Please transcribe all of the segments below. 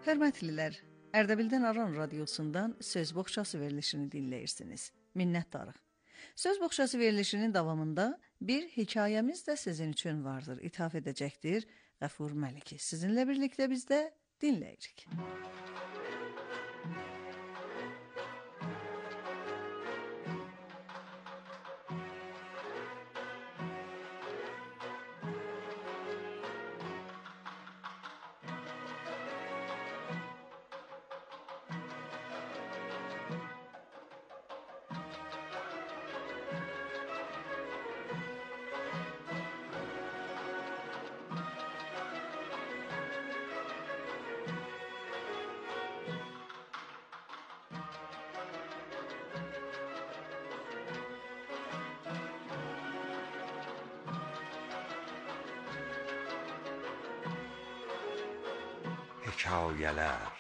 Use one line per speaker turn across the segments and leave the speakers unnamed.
Hörmətlilər, Ərdəbildən Aran radiosundan Söz Boğçası verilişini dinləyirsiniz. Minnətdarıq. Söz Boğçası verilişinin davamında bir hekayəmiz də sizin üçün vardır, ithaf edəcəkdir Qəfur Məliki. Sizinlə birlikdə biz də dinləyirik.
Hekayələr.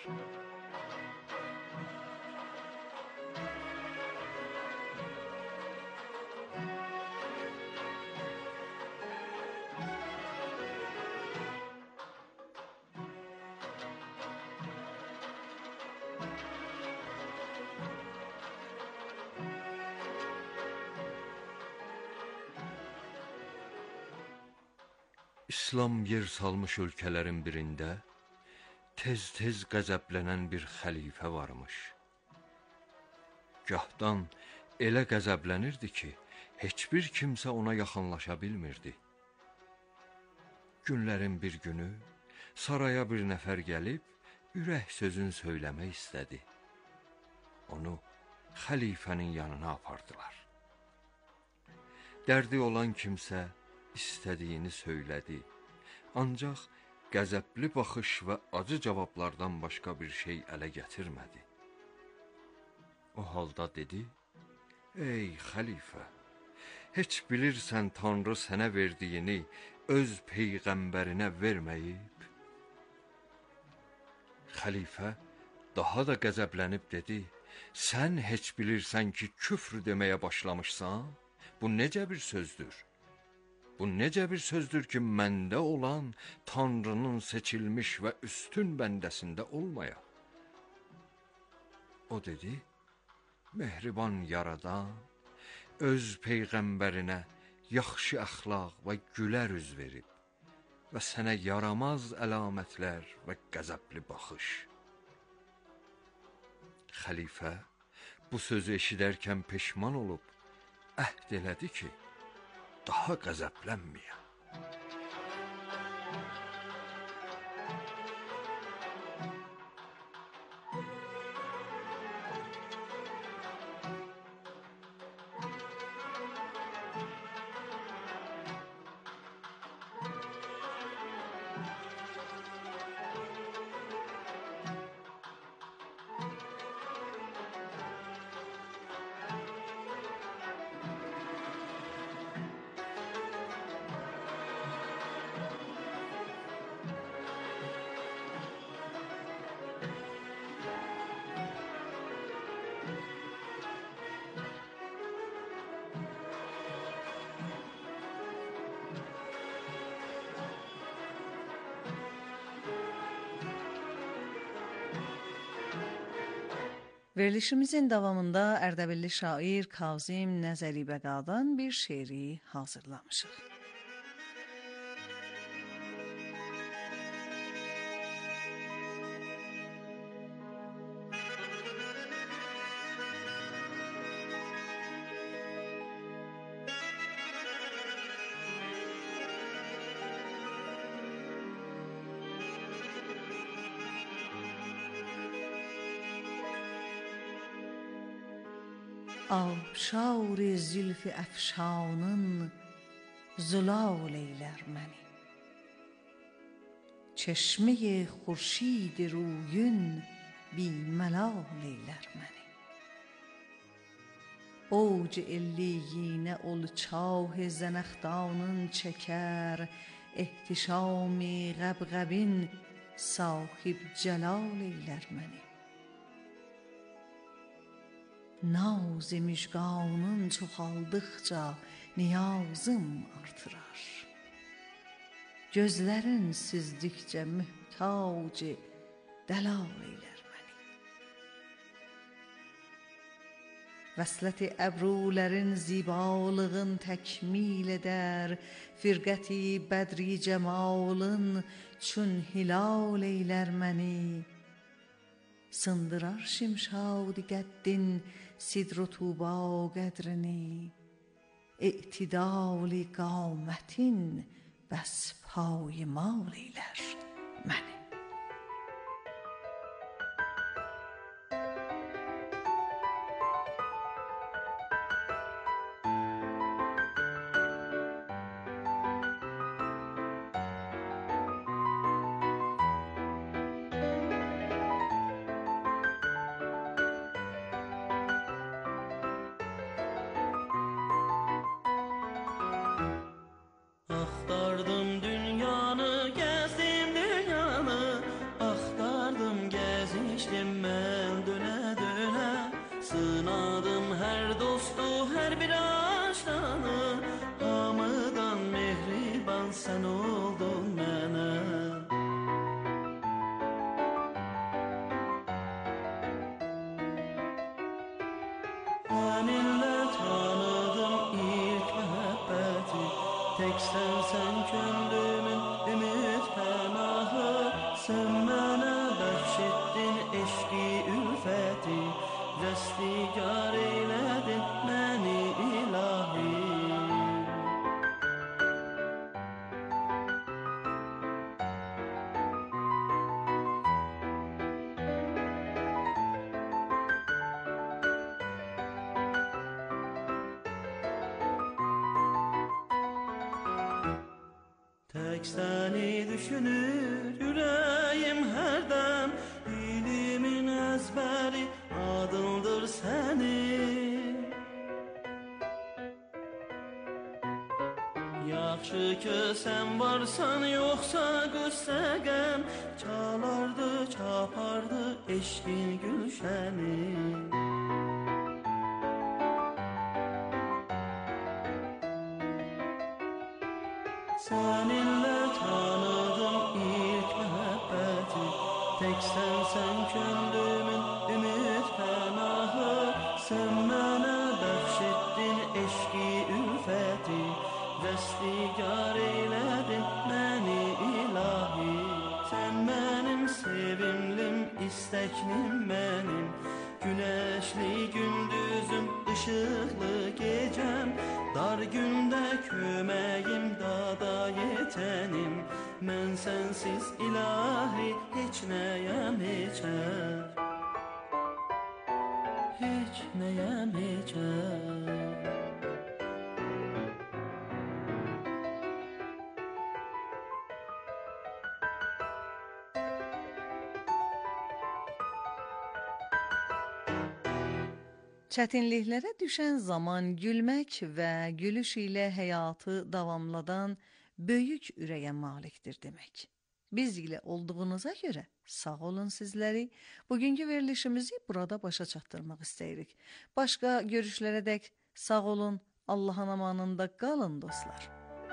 İslam yer salmış ölkələrin birində tez-tez qəzəblənən bir xəlifə varmış. Gahdan elə qəzəblənirdi ki, heç bir kimsə ona yaxınlaşa bilmirdi. Günlərin bir günü saraya bir nəfər gəlib, ürək sözün söyləmək istədi. Onu xəlifənin yanına apardılar. Dərdi olan kimsə istədiyini söylədi. Ancaq qəzəbli baxış və acı cavablardan başqa bir şey ələ gətirmədi. O halda dedi: "Ey xəlifə, heç bilirsən Tanrı sənə verdiyini öz peyğəmbərinə verməyib?" Xəlifə daha da qəzəblənib dedi: "Sən heç bilirsən ki, küfr deməyə başlamışsan? Bu necə bir sözdür? Bu necə bir sözdür ki, məndə olan Tanrının seçilmiş və üstün bəndəsində olmaya?" O dedi: "Mehriban yaradan öz peyğəmbərinə yaxşı əxlaq və gülər üz verib və sənə yaramaz əlamətlər və qəzəbli baxış." Xəlifə bu sözü eşidərkən peşman olub əhd elədi ki, daha qəzəblənməyəm.
Verilişimizin davamında Ərdəbilli şair Kazım Nəzəri Bəqadan bir şeiri hazırlamışıq. آبشار زلف افشانın زلال eylər məni. چشمه خورشید رویün بیملال eylər məni. اوج علیین اولچاه زنخدانın çəkər, احتشام غبغبین sahib celal eylər məni. Naz müjganın çoxaldıqca niyazım artırar. Gözlərin süzdükcə mühtac dəlal eylər məni. Vəsləti əbrulərin zibalığın təkmil edər, firqəti bədri cəmalın çün hilal eylər məni. Sındırar şimşad qəddin sidr-u tuba qədrini, İ'tidal-i qamətin bəs payimal eylər məni.
Axtardım dünyanı, gəzdim dünyanı, axtardım, gəzişdim mən dönə-dönə. Sınadım hər dostu, hər bir aşdanı, hamıdan mehriban sən oldun mənə. Səninlə tanıdım ilk məhəbbəti, tek sen könlümün ümit pənahı. Sen mənə bəxş etdin eşqi ülfəti, rəstigar eylədin məni ilahi. Tek seni düşünür yüreğim hərdən, dilimin əzbəri adındır sənin. Yaxşı ki sən varsan, yoxsa qüssə qəm, çalardı, çapardı eşqin gülşəni. Seninle tanıdım ilk məhəbbəti, tek sen könlümün ümit pənahı. Sen mənə bəxş etdin eşqi ülfəti, rəstigar eylədin məni ilahi. Sen mənim sevimlim, istəklim mənim, güneşli gündüzüm, ışıqlı gecəm. Dar gündə köməyim, dada yetənim, mən sənsiz ilahi heç nəyəm heçəm, heç nəyəm heçəm.
Çətinliklərə düşən zaman gülmək və gülüş ilə həyatı davamladan böyük ürəyə malikdir demək. Biz ilə olduğunuza görə sağ olun sizləri. Bugünkü verilişimizi burada başa çatdırmaq istəyirik. Başqa görüşlərədək sağ olun, Allahın amanında qalın dostlar.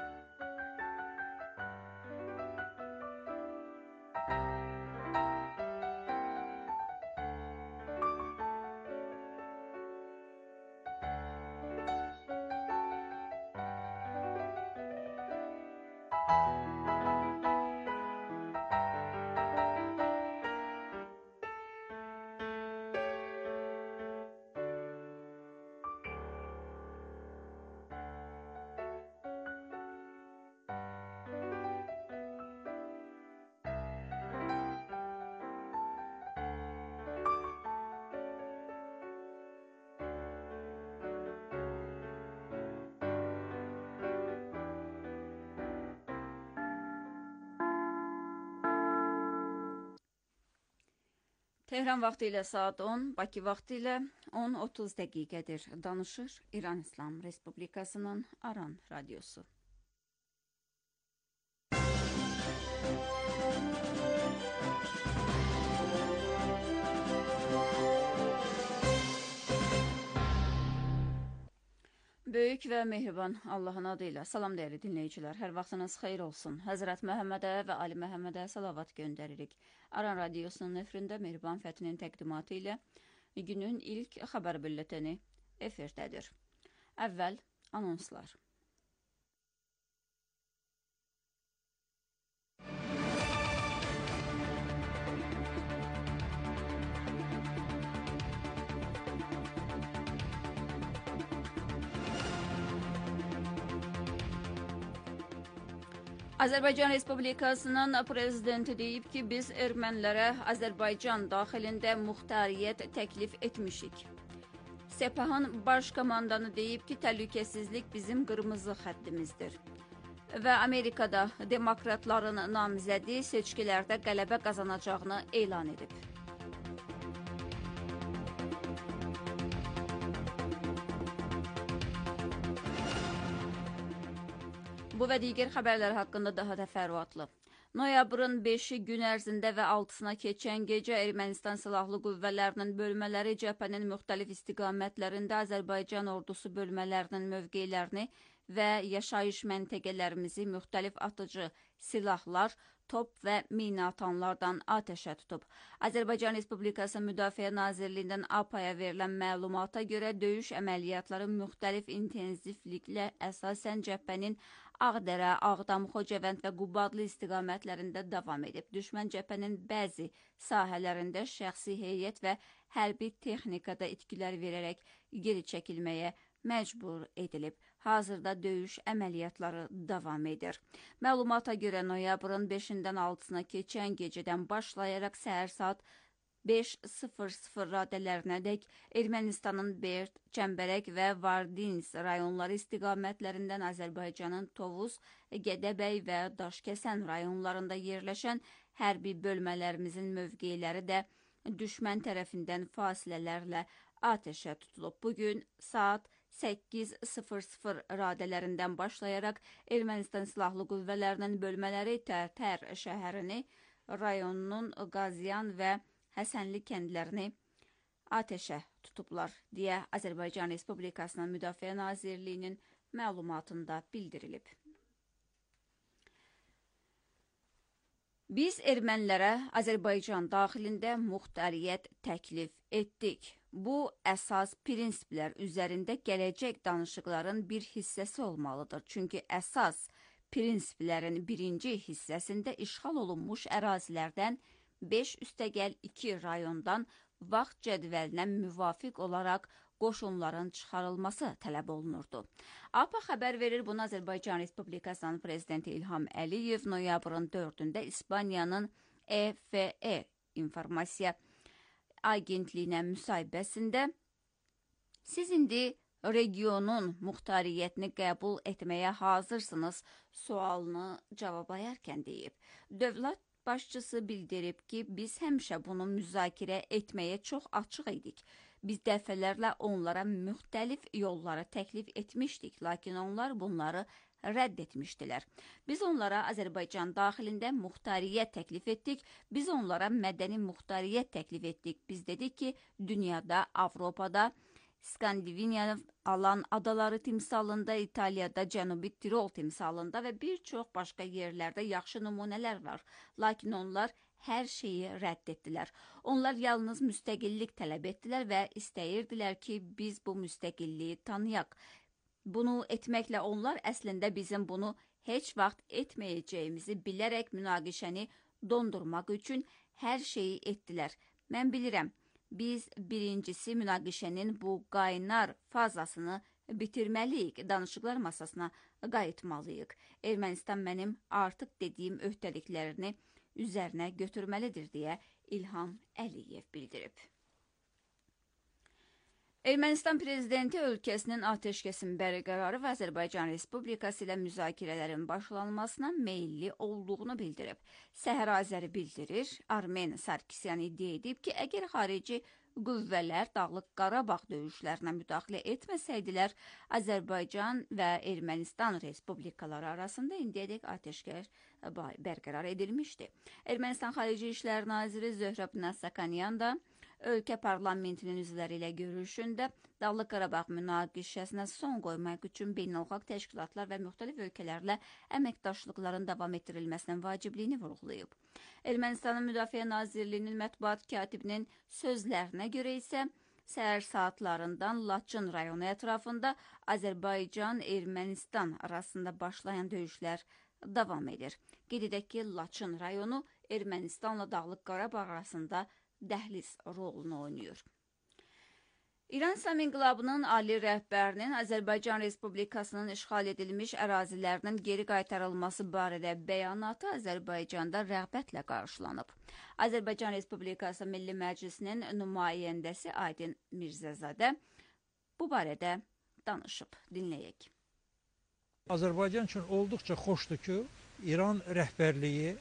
Tehran vaxtı ilə saat 10, Bakı vaxtı ilə 10:30 dəqiqədir. Danışır İran İslam Respublikasının Aran radiosu. Böyük və mehriban Allahın adıyla salam dəyərli dinləyicilər. Hər vaxtınız xeyir olsun. Həzrət Məhəmmədə və Ali Məhəmmədə salavat göndəririk. Aran radiosunun nefrində Mehriban Fətinin təqdimatı ilə günün ilk xəbər bülleteni efirdədir. Əvvəl anonslar. Azərbaycan Respublikasının prezidenti deyib ki, biz ermənilərə Azərbaycan daxilində muxtariyyət təklif etmişik. Sepahın baş komandanı deyib ki, təhlükəsizlik bizim qırmızı xəttimizdir. Və Amerikada demokratların namizədi seçkilərdə qələbə qazanacağını elan edib. Bu və digər xəbərlər haqqında daha təfərrüatlı. Noyabrın 5-i gün ərzində və 6-sına keçən gecə Ermənistan Silahlı Qüvvələrinin bölmələri cəbhənin müxtəlif istiqamətlərində Azərbaycan ordusu bölmələrinin mövqelərini və yaşayış məntəqələrimizi müxtəlif atıcı silahlar, top və mina atanlardan atəşə tutub. Azərbaycan Respublikası Müdafiə Nazirliyindən APAya verilən məlumata görə döyüş əməliyyatları müxtəlif intensivliklə əsasən cəbhənin Ağdərə, Ağdam, Xocavənd və Qubadlı istiqamətlərində davam edib. Düşmən cəbhənin bəzi sahələrində şəxsi heyət və hərbi texnikada itkilər verərək geri çəkilməyə məcbur edilib. Hazırda döyüş əməliyyatları davam edir. Məlumata görə noyabrın 5-dən 6-sına keçən gecədən başlayaraq səhər saat 5:00 radələrinədək Ermənistanın Berd, Çəmbərək və Vardins rayonları istiqamətlərindən Azərbaycanın Tovuz, Gədəbəy və Daşkəsən rayonlarında yerləşən hərbi bölmələrimizin mövqeləri də düşmən tərəfindən fasilələrlə atəşə tutulub. Bugün saat 8:00 radələrindən başlayaraq Ermənistan Silahlı Qüvvələrinin bölmələri Tərtər şəhərini, rayonunun Qaziyan və Həsənli kəndlərini atəşə tutublar, deyə Azərbaycan Respublikasının Müdafiə Nazirliyinin məlumatında bildirilib. Biz ermənilərə Azərbaycan daxilində muxtariyyət təklif etdik. Bu, əsas prinsiplər üzərində gələcək danışıqların bir hissəsi olmalıdır. Çünki əsas prinsiplərin birinci hissəsində işğal olunmuş ərazilərdən 5+2 rayondan vaxt cədvəlinə müvafiq olaraq qoşunların çıxarılması tələb olunurdu. APA xəbər verir, bunu Azərbaycan Respublikasının prezidenti İlham Əliyev noyabrın 4-də İspaniyanın EFE informasiya agentliyinə müsahibəsində siz indi regionun muxtariyyətini qəbul etməyə hazırsınız sualını cavablayarkən deyib. Dövlət başçısı bildirib ki, biz həmişə bunu müzakirə etməyə çox açıq idik. Biz dəfələrlə onlara müxtəlif yolları təklif etmişdik, lakin onlar bunları rədd etmişdilər. Biz onlara Azərbaycan daxilində muxtariyyət təklif etdik, biz onlara mədəni muxtariyyət təklif etdik. Biz dedik ki, dünyada, Avropada, Skandinaviya alan adaları timsalında, İtaliyada, Cənubi Tirol timsalında və bir çox başqa yerlərdə yaxşı nümunələr var. Lakin onlar hər şeyi rədd etdilər. Onlar yalnız müstəqillik tələb etdilər və istəyirdilər ki, biz bu müstəqilliyi tanıyaq. Bunu etməklə onlar əslində bizim bunu heç vaxt etməyəcəyimizi bilərək münaqişəni dondurmaq üçün hər şeyi etdilər. Mən bilirəm. Biz birincisi münaqişənin bu qaynar fazasını bitirməliyik, danışıqlar masasına qayıtmalıyıq. Ermənistan mənim artıq dediyim öhdəliklərini üzərinə götürməlidir, deyə İlham Əliyev bildirib. Ermənistan prezidenti ölkəsinin atəşkəsin bərqərarı və Azərbaycan Respublikası ilə müzakirələrin başlanmasına meyilli olduğunu bildirib. Səhər Azəri bildirir, Armen Sarkisyan iddia edib ki, əgər xarici qüvvələr Dağlıq Qarabağ döyüşlərinə müdaxilə etməsəydilər, Azərbaycan və Ermənistan Respublikaları arasında indiyədək atəşkəs bərqərar edilmişdi. Ermənistan Xarici İşlər Naziri Zöhrəb Nasakanyan da ölkə parlamentinin üzvləri ilə görüşündə Dağlıq Qarabağ münaqişəsinə son qoymaq üçün beynəlxalq təşkilatlar və müxtəlif ölkələrlə əməkdaşlıqların davam etdirilməsinin vacibliyini vurğulayıb. Ermənistanın Müdafiə Nazirliyinin mətbuat katibinin sözlərinə görə isə səhər saatlarından Laçın rayonu ətrafında Azərbaycan-Ermənistan arasında başlayan döyüşlər davam edir. Qeyd edək ki, Laçın rayonu Ermənistanla Dağlıq Qarabağ arasında dəhliz rolunu oynayır. İran İslam İnqilabının ali rəhbərinin Azərbaycan Respublikasının işğal edilmiş ərazilərinin geri qaytarılması barədə bəyanatı Azərbaycanda rəğbətlə qarşılanıb. Azərbaycan Respublikası Milli Məclisinin nümayəndəsi Aydın Mirzəzadə bu barədə danışıb. Dinləyək.
Azərbaycan üçün olduqca xoşdur ki, İran rəhbərliyi,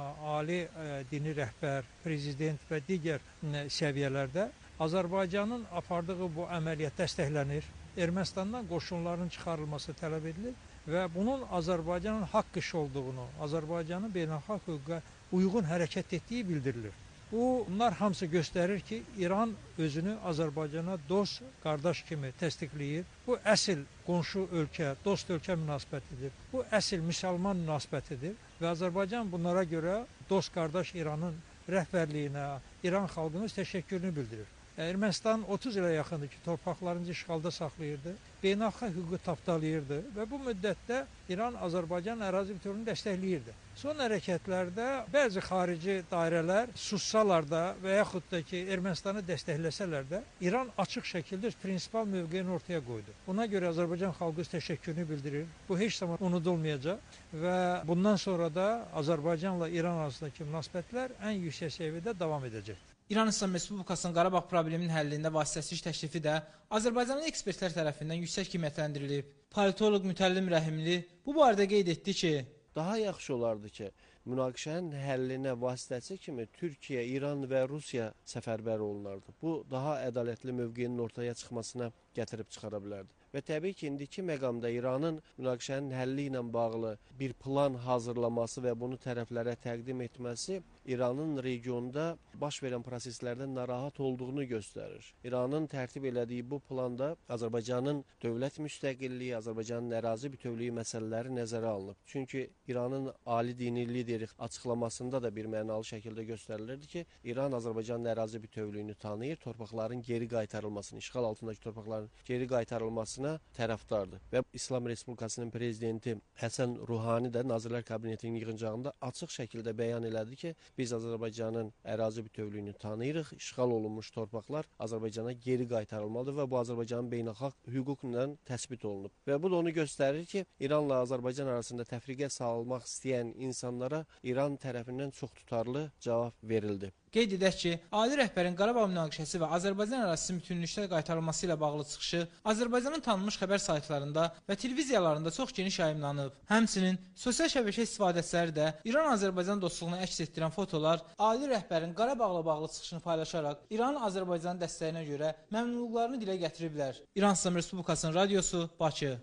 ali dini rəhbər, prezident və digər səviyyələrdə Azərbaycanın apardığı bu əməliyyat dəstəklənir. Ermənistandan qoşunların çıxarılması tələb edilir və bunun Azərbaycanın haqq iş olduğunu, Azərbaycanın beynəlxalq hüquqa uyğun hərəkət etdiyi bildirilir. Bunlar hamısı göstərir ki, İran özünü Azərbaycana dost, qardaş kimi təsdiqləyir. Bu əsl qonşu ölkə, dost ölkə münasibətidir. Bu əsl müsəlman münasibətidir və Azərbaycan bunlara görə dost, qardaş İranın rəhbərliyinə, İran xalqının təşəkkürünü bildirir. Ermənistan 30 ilə yaxındır ki, torpaqlarını işğalda saxlayırdı, beynəlxalq hüququ tapdalayırdı və bu müddətdə İran Azərbaycan ərazi bütövlüyünü dəstəkləyirdi. Son hərəkətlərdə bəzi xarici dairələr sussalar da və yaxud da ki, Ermənistanı dəstəkləsələr də İran açıq şəkildə prinsipal mövqeyini ortaya qoydu. Buna görə Azərbaycan xalqı təşəkkürünü bildirir. Bu heç zaman unudulmayacaq və bundan sonra da Azərbaycanla İran arasındakı münasibətlər ən yüksək səviyyədə davam edəcəkdir.
İran İslam Respublikasının Qarabağ probleminin həllində vasitəsiz təklifi də Azərbaycanın ekspertlər tərəfindən yüksək qiymətləndirilib. Politoloq Mütəllim Rəhimli bu barədə qeyd etdi ki,
daha yaxşı olardı ki, münaqişənin həllinə vasitəçi kimi Türkiyə, İran və Rusiya səfərbər olunardı. Bu, daha ədalətli mövqeyinin ortaya çıxmasına gətirib çıxara bilərdi. Və təbii ki, indiki məqamda İranın münaqişənin həlli ilə bağlı bir plan hazırlaması və bunu tərəflərə təqdim etməsi İranın regionda baş verən proseslərdən narahat olduğunu göstərir. İranın tərtib elədiyi bu planda Azərbaycanın dövlət müstəqilliyi, Azərbaycanın ərazi bütövlüyü məsələləri nəzərə alınıb. Çünki İranın ali dini lideri açıqlamasında da bir mənalı şəkildə göstərilirdi ki, İran Azərbaycanın ərazi bütövlüyünü tanıyır, torpaqların geri qaytarılmasını, işğal altındakı torpaqların geri qaytarılmasını tərəfdardır. Və İslam Respublikasının prezidenti Həsən Ruhani də Nazirlər Kabinetinin yığıncağında açıq şəkildə bəyan elədi ki, biz Azərbaycanın ərazi bütövlüyünü tanıyırıq, işğal olunmuş torpaqlar Azərbaycana geri qaytarılmalıdır və bu Azərbaycanın beynəlxalq hüquqla təsbit olunub. Və bu da onu göstərir ki, İranla Azərbaycan arasında təfriqə salmaq istəyən insanlara İran tərəfindən çox tutarlı cavab verildi.
Qeyd edək ki, ali rəhbərin Qarabağ münaqişəsi və Azərbaycan ərazisi bütünlükdə qaytarılması ilə bağlı çıxışı Azərbaycanın tanınmış xəbər saytlarında və televiziyalarında çox geniş yayımlanıb. Həmçinin sosial şəbəkə istifadəçiləri də İran-Azərbaycan dostluğunu əks etdirən fotolar ali rəhbərin Qarabağla bağlı çıxışını paylaşaraq İranın Azərbaycanın dəstəyinə görə məmnunluqlarını dilə gətiriblər. İran İslam Respublikasının radiosu, Bakı.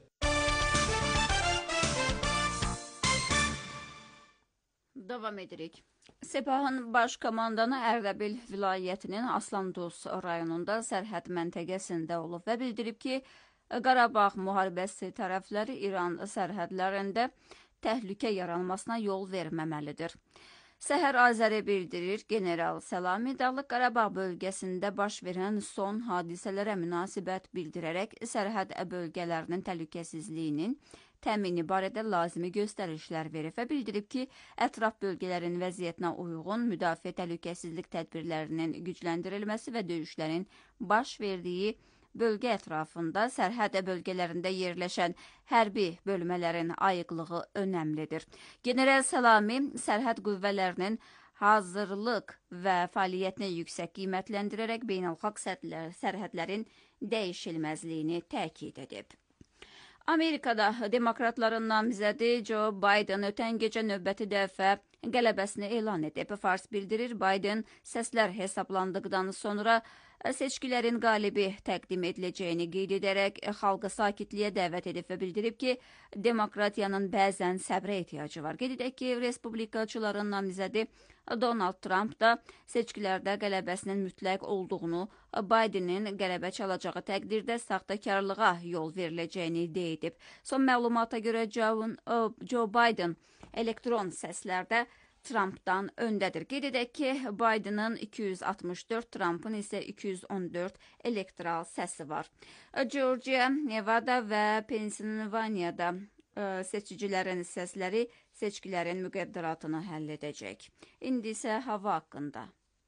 Davam edirik. Sepahın baş komandanı Ərdəbil vilayətinin Aslandos rayonunda sərhəd məntəqəsində olub və bildirib ki, Qarabağ müharibəsi tərəfləri İran sərhədlərində təhlükə yaranmasına yol verməməlidir. Səhər Azəri bildirir, General Səlami Dağlıq Qarabağ bölgəsində baş verən son hadisələrə münasibət bildirərək sərhəd bölgələrinin təhlükəsizliyinin təmini barədə lazımi göstərişlər verib və bildirib ki, ətraf bölgələrin vəziyyətinə uyğun müdafiə təhlükəsizlik tədbirlərinin gücləndirilməsi və döyüşlərin baş verdiyi bölgə ətrafında sərhəd bölgələrində yerləşən hərbi bölmələrin ayıqlığı önəmlidir. General Səlami sərhəd qüvvələrinin hazırlıq və fəaliyyətini yüksək qiymətləndirərək beynəlxalq sərhədlərin dəyişilməzliyini təkid edib. Amerikada demokratların namizədi Joe Biden ötən gecə növbəti dəfə qələbəsini elan edib. Fars bildirir, Biden səslər hesablandıqdan sonra seçkilərin qalibi təqdim ediləcəyini qeyd edərək xalqı sakitliyə dəvət edib və bildirib ki, demokratiyanın bəzən səbrə ehtiyacı var. Qeyd edək ki, respublikaçıların namizədi Donald Trump da seçkilərdə qələbəsinin mütləq olduğunu, Bidenin qələbə çalacağı təqdirdə saxtakarlığa yol veriləcəyini deyib. Son məlumata görə Joe Biden elektron səslərdə Trumpdan öndədir. Qeyd edək ki, Biden'ın 264, Trump'ın isə 214 elektoral səsi var. Georgia, Nevada və Pensilvaniyada seçicilərin səsləri seçkilərin müqəddəratını həll edəcək. İndi isə hava haqqında.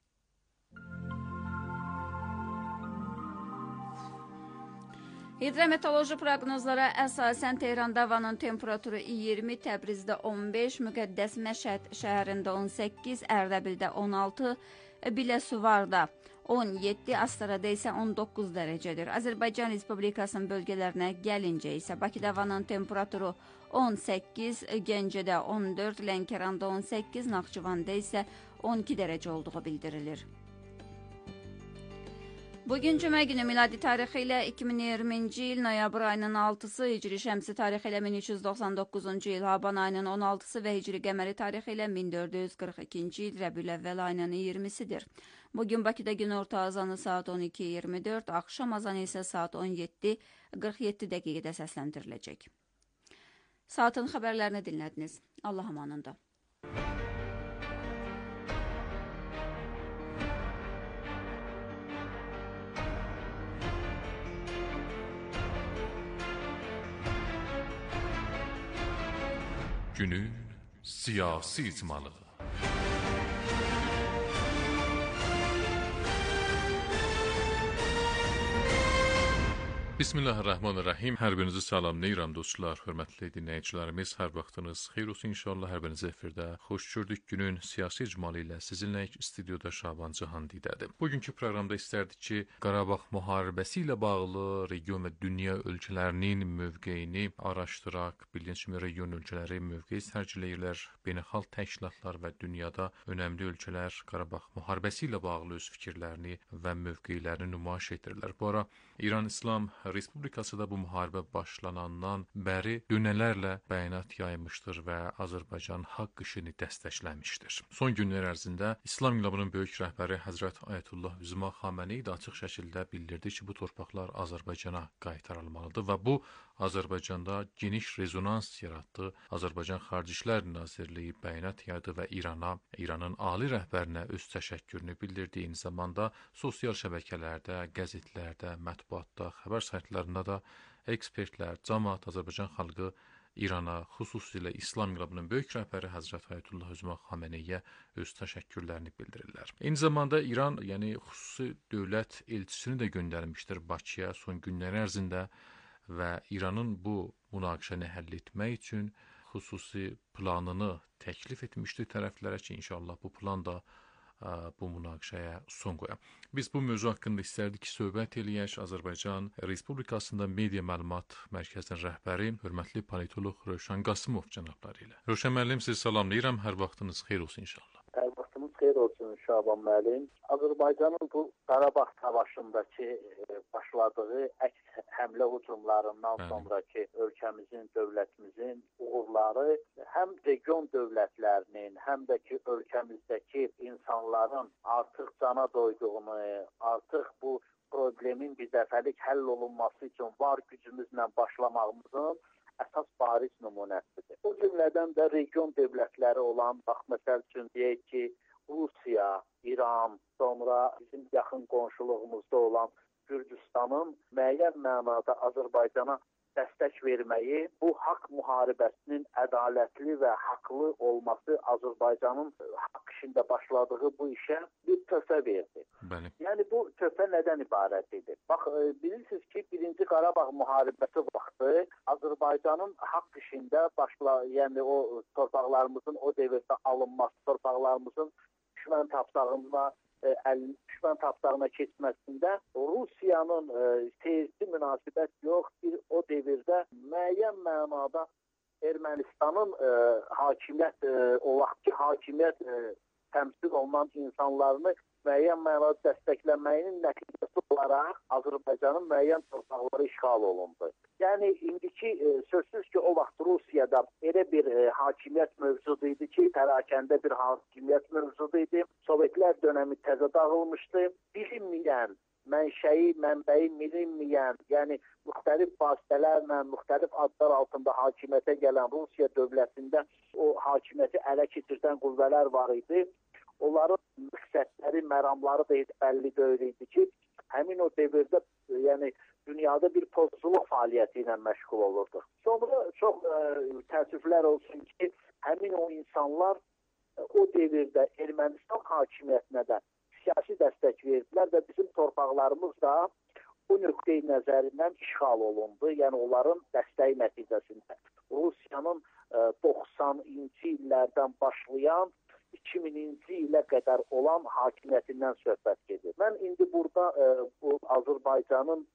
Hidrometeoroloji proqnozlara əsasən Tehranda havanın temperaturu 20, Təbrizdə 15, Müqəddəs Məşəd şəhərində 18, Ərdəbildə 16, Biləsuvarda 17, Astarada isə 19 dərəcədir. Azərbaycan Respublikasının bölgələrinə gəlincə isə Bakıda havanın temperaturu 18, Gəncədə 14, Lənkəranda 18, Naxçıvanda isə 12 dərəcə olduğu bildirilir. Bugün cümə günü miladi tarixi ilə 2020-ci il noyabr ayının 6-sı, hicri şəmsi tarixi ilə 1399-cu il haban ayının 16-sı və hicri qəməri tarixi ilə 1442-ci il Rəbiül-əvvəl ayının 20-sidir. Bugün Bakıda gün orta azanı saat 12:24, axşam azanı isə saat 17:47 dəqiqədə səsləndiriləcək. Saatın xəbərlərini dinlədiniz. Allah amanında.
Günün siyasi icmalı. Bismillahirrahmanirrahim. Hər birinizi salamlayıram dostlar, hörmətli dinləyicilərimiz. Hər vaxtınız xeyir olsun inşallah. Hər birinizi efirdə xoş gördük. Günün siyasi icmalı ilə sizinlə stüdyoda Şaban Cihandidədir. Bugünkü proqramda istərdik ki, Qarabağ müharibəsi ilə bağlı region və dünya ölkələrinin mövqeyini araşdıraq. Bildiyiniz kimi region ölkələri mövqey sərgiləyirlər. Beynəlxalq təşkilatlar və dünyada önəmli ölkələr Qarabağ müharibəsi ilə bağlı öz fikirlərini və mövqeylərini nümayiş etdirirlər. Bu ara İran İslam Respublikası da bu müharibə başlanandan bəri dönələrlə bəyanat yaymışdır və Azərbaycan haqq işini dəstəkləmişdir. Son günlər ərzində İslam İnqilabının böyük rəhbəri Həzrət Ayətullah Üzma Xameneyi də açıq şəkildə bildirdi ki, bu torpaqlar Azərbaycana qaytarılmalıdır və bu Azərbaycanda geniş rezonans yaratdı. Azərbaycan Xarici İşlər Nazirliyi bəyanat yaydı və İranın ali rəhbərinə öz təşəkkürünü bildirdi. Eyni zamanda sosial şəbəkələrdə, qəzetlərdə, mətbuatda, xəbər saytlarında da ekspertlər, cəmaət, Azərbaycan xalqı İrana, xüsusilə İslam İnqilabının böyük rəhbəri Həzrət Ayətullah Üzma Xameneyə öz təşəkkürlərini bildirirlər. Eyni zamanda İran, xüsusi dövlət elçisini də göndərmişdir Bakıya son günlər ərzində və İranın bu münaqişəni həll etmək üçün xüsusi planını təklif etmişdi tərəflərə ki, inşallah bu plan da bu münaqişəyə son qoyaq. Biz bu mövzu haqqında istərdik ki, söhbət eləyək. Azərbaycan Respublikasında Media Məlumat Mərkəzinin rəhbəri, hörmətli politoloq Rövşən Qasımov cənabları ilə. Rövşən müəllim, sizi salamlayıram. Hər vaxtınız xeyir olsun inşallah.
Hər vaxtınız xeyir olsun Şaban müəllim. Azərbaycanın bu Qarabağ savaşındakı başladığı əks həmlə hücumlarından sonraki ölkəmizin, dövlətimizin uğurları həm region dövlətlərinin, həm də ki ölkəmizdəki insanların artıq cana doyduğunu, artıq bu problemin bir dəfəlik həll olunması üçün var gücümüzlə başlamağımızın əsas bariz nümunəsidir. O cümlədən də region dövlətləri olan, bax məsəl üçün deyək ki, Rusiya, İran, sonra bizim yaxın qonşuluğumuzda olan Gürcüstanın müəyyən mənada Azərbaycana dəstək verməyi, bu haqq müharibəsinin ədalətli və haqlı olması Azərbaycanın haqq işində başladığı bu işə bir töhfə verdi.
Bəli.
Yəni bu töhfə nədən ibarət idi? Bax, bilirsiniz ki, 1-ci Qarabağ müharibəsi vaxtı Azərbaycanın haqq işində yəni o torpaqlarımızın o dövrdə alınması, torpaqlarımızın düşmən tapdağına keçməsində Rusiyanın seyirci münasibət yox, bir o devirdə müəyyən mənada Ermənistanın hakimiyyət təmsil olunan insanlarını müəyyən mənada dəstəklənməyinin nəticəsi olaraq Azərbaycanın müəyyən torpaqları işğal olundu. Yəni indiki sözsüz ki, o vaxt Rusiyada elə bir hakimiyyət mövcud idi ki, pərakəndə bir hakimiyyət mövcud idi. Sovetlər dönəmi təzə dağılmışdı. Bilinməyən, mənbəyi bilinməyən, yəni müxtəlif vasitələrlə, müxtəlif adlar altında hakimiyyətə gələn Rusiya dövlətində o hakimiyyəti ələ keçirdən qüvvələr var idi. Onların məqsədləri, məramları da bəlli deyil idi ki, həmin o dövrdə, yəni dünyada bir pozçuluq fəaliyyəti ilə məşğul olurdu. Sonra çox təəssüflər olsun ki, həmin o insanlar o dövrdə Ermənistan hakimiyyətinə də siyasi dəstək verdilər və bizim torpaqlarımız da bu nöqteyi nəzərindən işğal olundu. Yəni onların dəstəyi nəticəsində Rusiyanın 90-cı illərdən başlayan 2000-ci ilə qədər olan hakimiyyətindən söhbət gedir. Mən indi burada bu Azərbaycanın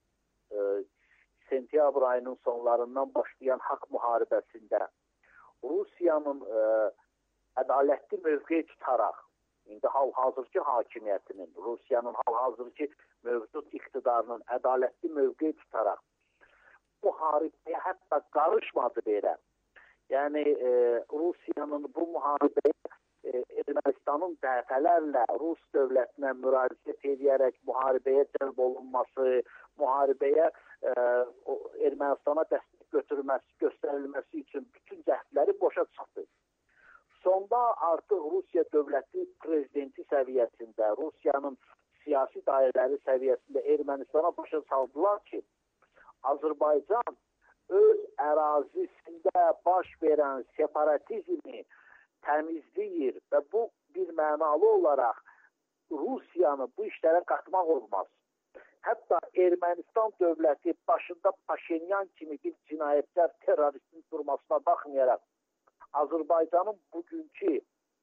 sentyabr ayının sonlarından başlayan haqq müharibəsində Rusiyanın ədalətli mövqe tutaraq, indi hal-hazırki hakimiyyətinin, Rusiyanın hal-hazırki mövcud iqtidarının ədalətli mövqe tutaraq müharibəyə hətta qarışmadı belə. Yəni Rusiyanın bu müharibəyə Ermənistanın dəfələrlə Rus dövlətinə müraciət edərək müharibəyə cəlb olunması, müharibəyə Ermənistana dəstək göstərilməsi üçün bütün cəhdləri boşa çıxdı. Sonda artıq Rusiya dövləti prezidenti səviyyəsində, Rusiyanın siyasi dairələri səviyyəsində Ermənistana başa saldılar ki, Azərbaycan öz ərazisində baş verən separatizmi təmizləyir və bu bir mənalı olaraq Rusiyanı bu işlərə qatmaq olmaz. Hətta Ermənistan dövləti başında Paşinyan kimi bir cinayətkar terroristin durmasına baxmayaraq Azərbaycanın bugünkü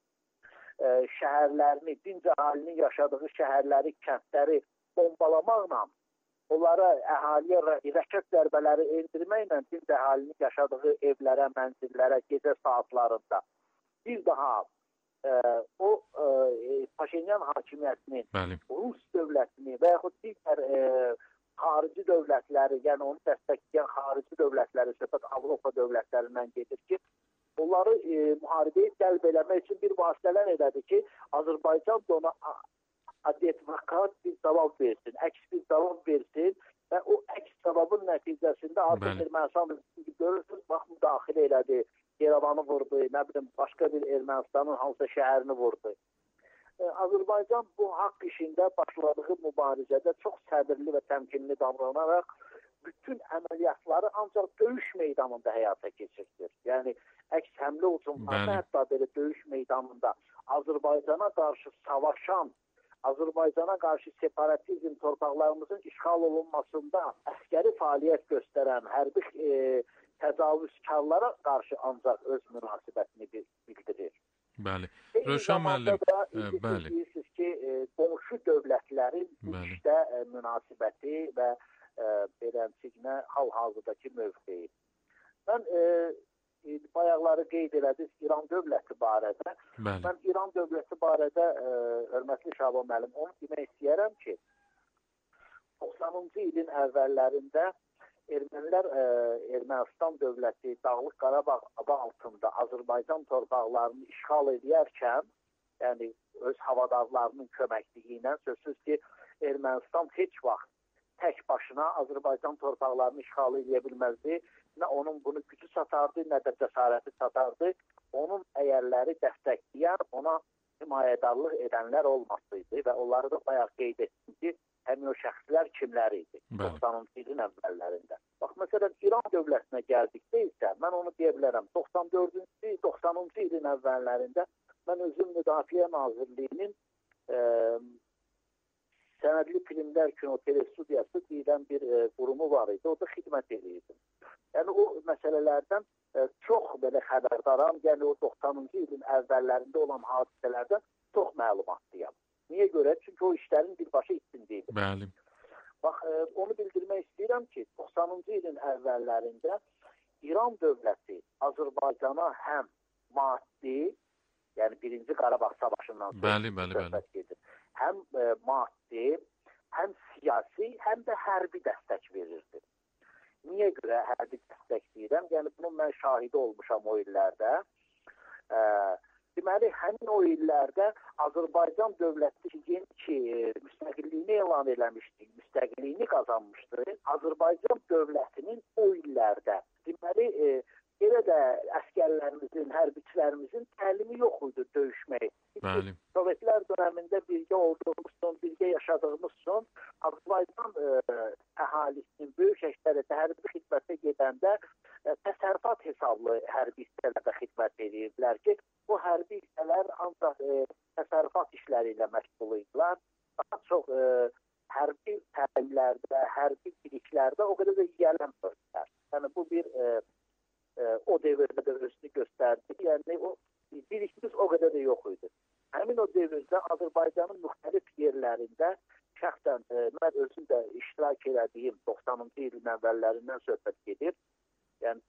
şəhərlərini, dinc əhalinin yaşadığı şəhərləri, kəndləri bombalamaqla, onlara əhaliyə rəşət zərbələri endirməklə dinc əhalinin yaşadığı evlərə, mənzillərə gecə saatlarında bir daha o Paşinyan hakimiyyətinin Rus dövlətini və yaxud digər xarici dövlətləri, yəni onu dəstəkləyən xarici dövlətləri, söhbət Avropa dövlətlərindən gedir ki, onları müharibəyə cəlb eləmək üçün bir vasitələr elədi ki, Azərbaycan da ona adekvat bir cavab versin, əks bir cavab versin və o əks cavabın nəticəsində artıq Ermənistan görürsünüz, bax, müdaxilə elədi. Yerevanı vurdu, nə bilim, başqa bir Ermənistanın hansısa şəhərini vurdu. Azərbaycan bu haqq işində başladığı mübarizədə çox səbirli və təmkinli davranaraq bütün əməliyyatları ancaq döyüş meydanında həyata keçirdir. Yəni, əks həmlə ucumlarda hətta belə döyüş meydanında Azərbaycana qarşı savaşan, Azərbaycana qarşı separatizm, torpaqlarımızın işğal olunmasında əskəri fəaliyyət göstərən, hərbi təcavüzkarlara qarşı ancaq öz münasibətini bildirir.
Bəli. Rövşən müəllim, bəli.
Bilirsiniz ki, qonşu dövlətlərin bu işdə münasibəti və beləncəsinə hal-hazırdakı mövqeyi. Mən bayaqları qeyd elədiniz İran dövləti barədə.
Bəli.
Mən İran dövləti barədə, hörmətli Şaban müəllim, onu demək istəyərəm ki, 90-cı ilin əvvəllərində ermənilər Ermənistan dövləti Dağlıq Qarabağ adı altında Azərbaycan torpaqlarını işğal edərkən, yəni öz havadarlarının köməkliyi ilə, sözsüz ki, Ermənistan heç vaxt tək başına Azərbaycan torpaqlarını işğal edə bilməzdi. Nə onun bunu gücü çatardı, nə də cəsarəti çatardı. Onun əyərləri dəstəkləyən, ona himayədarlıq edənlər olmasıydı və onları da bayaq qeyd etdim ki, həmin o şəxslər kimlər idi 90-cı ilin əvvəllərində. Bax, məsələn, İran dövlətinə gəldikdə isə, mən onu deyə bilərəm, 90-cı ilin əvvəllərində mən özüm Müdafiə Nazirliyinin sənədli filmlər kinotelevidiyası deyilən bir qurumu var idi, orada xidmət edirdim. Yəni, o məsələlərdən çox belə xəbərdaram, yəni o 90-cı ilin əvvəllərində olan hadisələrdən çox məlumatlıyam. Niyə görə? Çünki o işlərin birbaşa içindeydim.
Bəli.
Bax, onu bildirmək istəyirəm ki, 90-cı ilin əvvəllərində İran dövləti Azərbaycana həm maddi, yəni 1-ci Qarabağ savaşından
söhbət
gedir, həm maddi, həm siyasi, həm də hərbi dəstək verirdi. Niyə görə hərbi dəstək deyirəm? Yəni bunun mən şahidi olmuşam o illərdə. Deməli, həmin o illərdə Azərbaycan dövləti ki, müstəqilliyini elan eləmişdi, müstəqilliyini qazanmışdı. Azərbaycan dövlətinin o illərdə, deməli, elə də əskərlərimizin, hərbiçilərimizin təlimi yox idi döyüşmək.
Bəli.
Sovetlər dönəmində birgə olduğumuz üçün, birgə yaşadığımız üçün Azərbaycan əhalisinin böyük əksəriyyəti hərbi xidmətə gedəndə təsərrüfat hesablı hərbi hissələrdə xidmət edirdilər ki, bu hərbi hissələr ancaq təsərrüfat işləri ilə məşğul idilər. Daha çox hərbi təlimlərdə, hərbi biliklərdə o qədər də yiyələnmirdilər. Yəni bu bir o dövrdə də özünü göstərdi. Yəni o bilikimiz o qədər də yox idi. Həmin o dövrdə Azərbaycanın müxtəlif yerlərində şəxsən mən özüm də iştirak elədiyim 90-cı ilin əvvəllərindən söhbət gedir. Yəni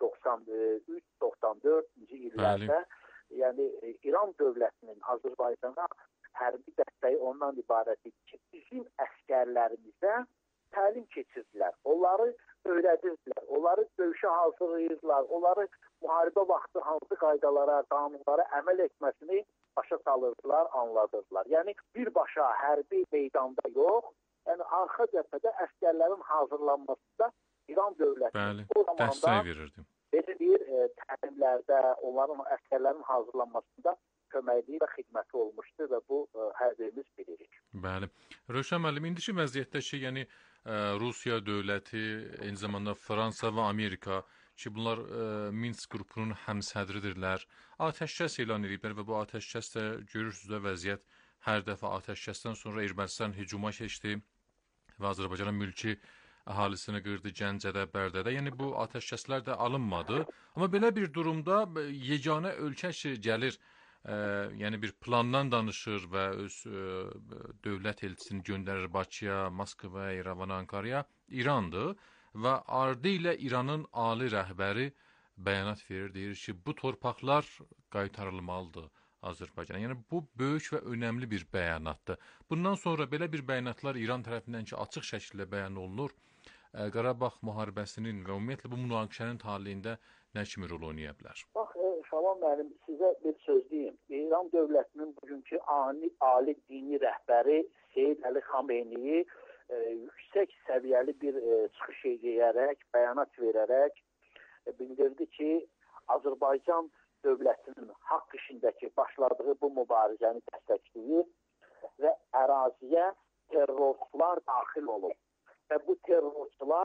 93-94-cü illərdə yəni İran dövlətinin Azərbaycana hərbi dəstəyi ondan ibarət idi ki, bizim əskərlərimizə təlim keçirdilər. Onları öyrədirdilər, onları döyüşə hazırlayırdılar, onları müharibə vaxtı hansı qaydalara, qanunlara əməl etməsini başa salırdılar, anladırdılar. Yəni birbaşa hərbi meydanda yox, yəni arxa cəbhədə əskərlərin hazırlanmasında İran dövləti o zamanda belə bir təlimlərdə, onların əskərlərin hazırlanmasında köməkliyi və xidməti olmuşdur və bu hər birimiz bilirik.
Bəli. Rövşən müəllim, indiki vəziyyətdə ki, yəni Rusiya dövləti, eyni zamanda Fransa və Amerika ki, bunlar Minsk qrupunun həmsədridirlər, atəşkəs elan ediblər və bu atəşkəs də görürsünüz də vəziyyət hər dəfə atəşkəsdən sonra Ermənistan hücuma keçdi və Azərbaycanın mülki əhalisini qırdı Gəncədə, Bərdədə. Yəni bu atəşkəslər də alınmadı. Amma belə bir durumda yeganə ölkə ki gəlir, yəni bir plandan danışır və öz dövlət elçisini göndərir Bakıya, Moskvaya, İrəvana, Ankaraya, İrandır və ardı ilə İranın ali rəhbəri bəyanat verir, deyir ki, bu torpaqlar qaytarılmalıdır Azərbaycana. Yəni bu böyük və önəmli bir bəyanatdır. Bundan sonra belə bir bəyanatlar İran tərəfindən ki, açıq şəkildə bəyan olunur. Qarabağ müharibəsinin və ümumiyyətlə bu münaqişənin taleyində nə kimi rol oynaya bilər?
Bax, Şaban müəllim, sizə bir söz deyim. İran dövlətinin bugünkü ali dini rəhbəri Seyid Əli Xameyni yüksək səviyyəli bir çıxış edərək, bəyanat verərək bildirdi ki, Azərbaycan dövlətinin haqq işindəki başladığı bu mübarizəni dəstəkləyir və əraziyə terrorçular daxil olub. Və bu terrorçular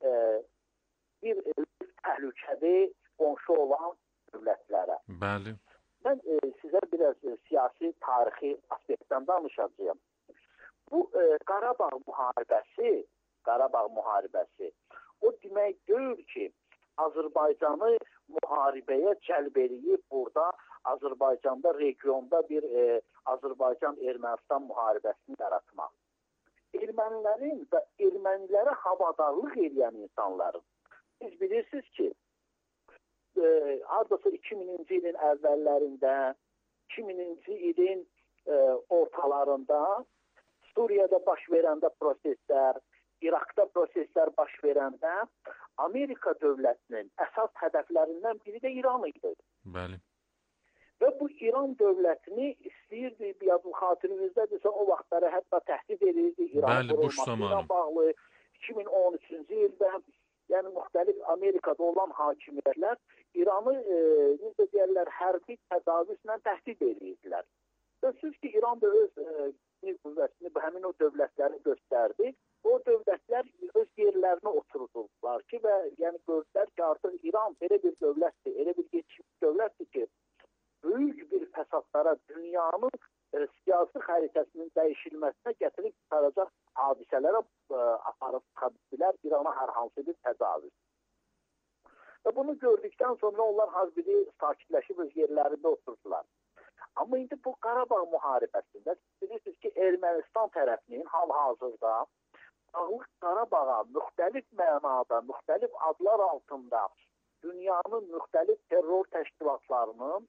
bir təhlükəli qonşu olan dövlətlərə.
Bəli.
Mən sizə biraz siyasi, tarixi aspektdən danışacağım. Bu Qarabağ müharibəsi o demək deyil ki, Azərbaycanı müharibəyə cəlb edib burada Azərbaycanda regionda bir Azərbaycan-Ermənistan müharibəsini yaratmaq. Ermənilərin və ermənilərə havadarlıq edən insanların, siz bilirsiniz ki, hardasa 2000-ci ilin əvvəllərində, 2000-ci ilin ortalarında Suriyada baş verəndə proseslər, İraqda proseslər baş verəndə Amerika dövlətinin əsas hədəflərindən biri də İran idi.
Bəli.
Və bu İran dövlətini istəyirdi, bir xatirinizdə o vaxtları hətta təhdid edirdi İran qurulmasıyla bağlı. 2013-cü ildə yəni müxtəlif Amerikada olan hakimiyyətlər İranı necə deyirlər, hərbi təcavüzlə təhdid edirdilər. Sözsüz ki, İran da öz qüvvəsini həmin o dövlətləri göstərdi. O dövlətlər öz yerlərinə oturdular ki, və yəni gördülər ki, artıq İran belə bir dövlətdir, elə bir geçmiş dövlətdir ki, böyük bir fəsadlara, dünyanın siyasi xəritəsinin dəyişilməsinə gətirib çıxaracaq hadisələrə aparıb çıxardılar İrana hər hansı bir təcavüz. Və bunu gördükdən sonra onlar hazbili sakitləşib öz yerlərində oturdular. Amma indi bu Qarabağ müharibəsində bilirsiniz ki, Ermənistan tərəfinin hal-hazırda Dağlıq Qarabağa müxtəlif mənada, müxtəlif adlar altında dünyanın müxtəlif terror təşkilatlarının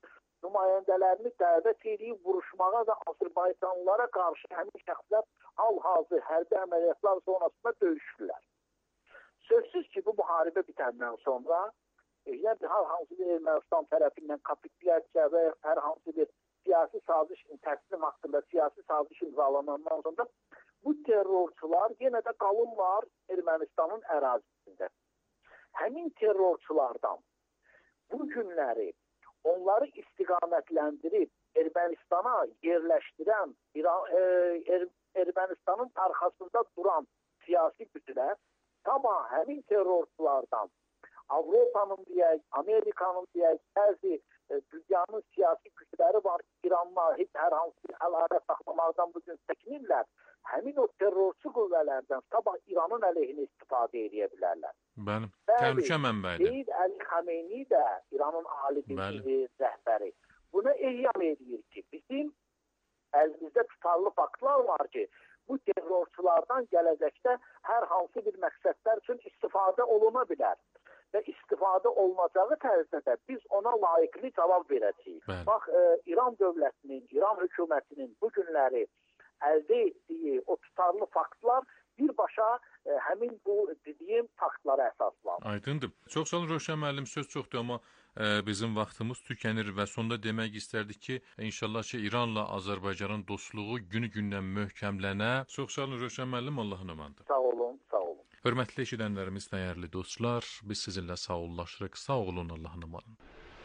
nümayəndələrini dəvət edib vuruşmağa və Azərbaycanlılara qarşı həmin şəxslər hal-hazır hərbi əməliyyatlar zonasında döyüşürlər. Sözsüz ki, bu müharibə bitəndən sonra yəni hər hansı bir Ermənistan tərəfindən kapitulyasiya və hər hansı bir siyasi sazişin təslim haqqında siyasi saziş imzalanandan sonra bu terrorçular yenə də qalırlar Ermənistanın ərazisində. Həmin terrorçulardan bu günləri onları istiqamətləndirib Ermənistana yerləşdirən Ermənistanın arxasında duran siyasi güclər tamam həmin terrorçulardan Avropanın deyək, Amerikanın deyək, bəzi dünyanın siyasi gücləri var ki, İranla heç hər hansı bir əlaqə saxlamaqdan bugün çəkinirlər. Həmin o terrorçu qüvvələrdən sabah İranın əleyhinə istifadə edə bilərlər.
Bəli, təhlükə mənbəyidir.
Seyid Əli Xameyni də İranın ali dini rəhbəri buna ehyam edir ki, bizim əlimizdə tutarlı faktlar var ki, bu terrorçulardan gələcəkdə hər hansı bir məqsədlər üçün istifadə oluna bilər. Və istifadə olunacağı tərzdə biz ona layiqli cavab verəcəyik. Bax, İran dövlətinin, İran hökumətinin bu günləri əldə etdiyi o tutarlı faktlar birbaşa həmin bu dediyim faktlara əsaslanır.
Aydındır. Çox sağ olun Rövşən müəllim, söz çoxdur, amma bizim vaxtımız tükənir və sonda demək istərdik ki, inşallah ki, İranla Azərbaycanın dostluğu günü-gündən möhkəmlənə. Çox sağ olun Rövşən müəllim, Allahın amandır.
Sağ olun, sağ olun.
Hörmətli eşidənlərimiz, dəyərli dostlar, biz sizinlə sağollaşırıq. Sağ olun, Allahın amanın.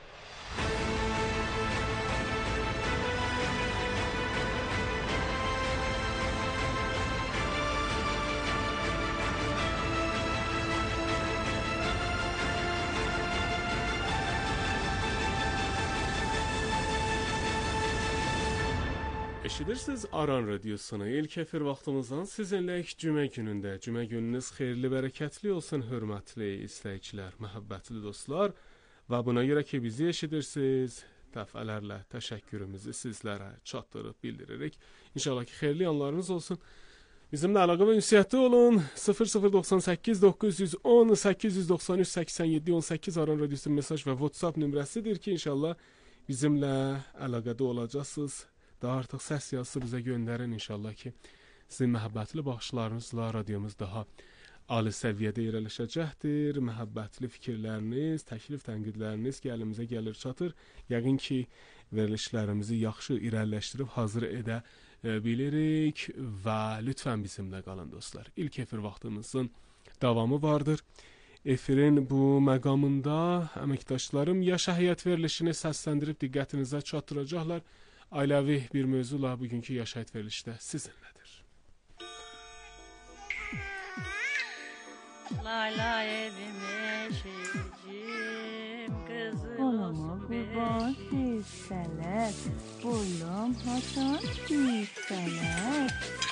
Eşidirsiniz Aran Radiosunu. İlk efir vaxtımızdan sizinləyik cümə günündə. Cümə gününüz xeyirli, bərəkətli olsun, hörmətli izləyicilər, məhəbbətli dostlar. Və buna görə ki, bizi eşidirsiniz, dəfələrlə təşəkkürümüzü sizlərə çatdırıb bildiririk. İnşallah ki, xeyirli anlarınız olsun. Bizimlə əlaqə və ünsiyyətli olun. 0098 910 893 87 18 Aran Radiosunun mesaj və WhatsApp nömrəsidir ki, inşallah bizimlə əlaqədə olacaqsınız. Daha artıq səs yazısı bizə göndərin inşallah ki, sizin məhəbbətli baxışlarınızla radiomuz daha ali səviyyədə irəlişəcəkdir. Məhəbbətli fikirləriniz, təklif, tənqidləriniz ki, əlimizə gəlir, çatır. Yəqin ki, verilişlərimizi yaxşı irəliləşdirib hazır edə bilirik və lütfən bizimlə qalın dostlar. İlk efir vaxtımızın davamı vardır. Efirin bu məqamında əməkdaşlarım ya şəhriyyət verilişini səsləndirib diqqətinizə çatdıracaqlar, ailəvi bir mövzula bugünkü yaşayət verilişdə sizinlədir.
Layla evim eşicim, kızım
olsun kurban hissələr, boyum haçan hissələr.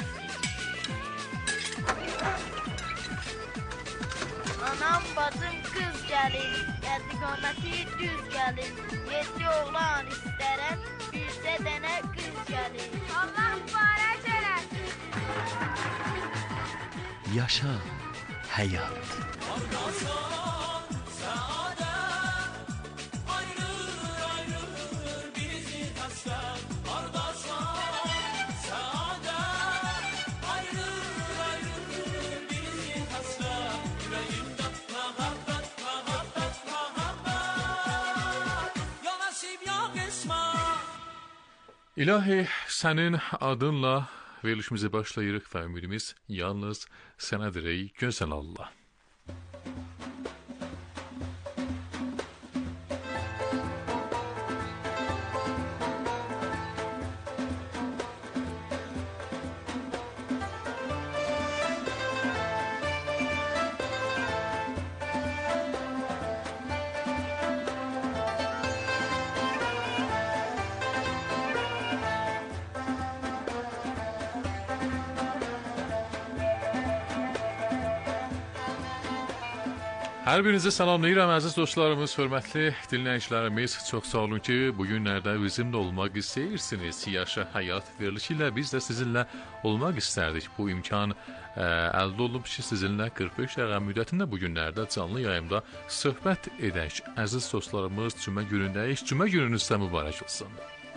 Anam bacım kız gəlir, qədiqaməti düz gəlir, 7 oğlan istərəm, bircə dənə qız gəlir. Allah mübarək eləsin.
Yaşa həyat.
İlahi, sənin adınla verilişimizi başlayırıq və ümidimiz yalnız sənədir ey gözəl Allah. Hər birinizi salamlayıram əziz dostlarımız, hörmətli dinləyicilərimiz. Çox sağ olun ki, bu günlərdə bizimlə olmaq istəyirsiniz. Yaşa həyat verilişi ilə biz də sizinlə olmaq istərdik. Bu imkan əldə olub ki, sizinlə 45 dəqiqə müddətində bu günlərdə canlı yayımda söhbət edək. Əziz dostlarımız, cümə günündəyik. Cümə gününüz də mübarək olsun.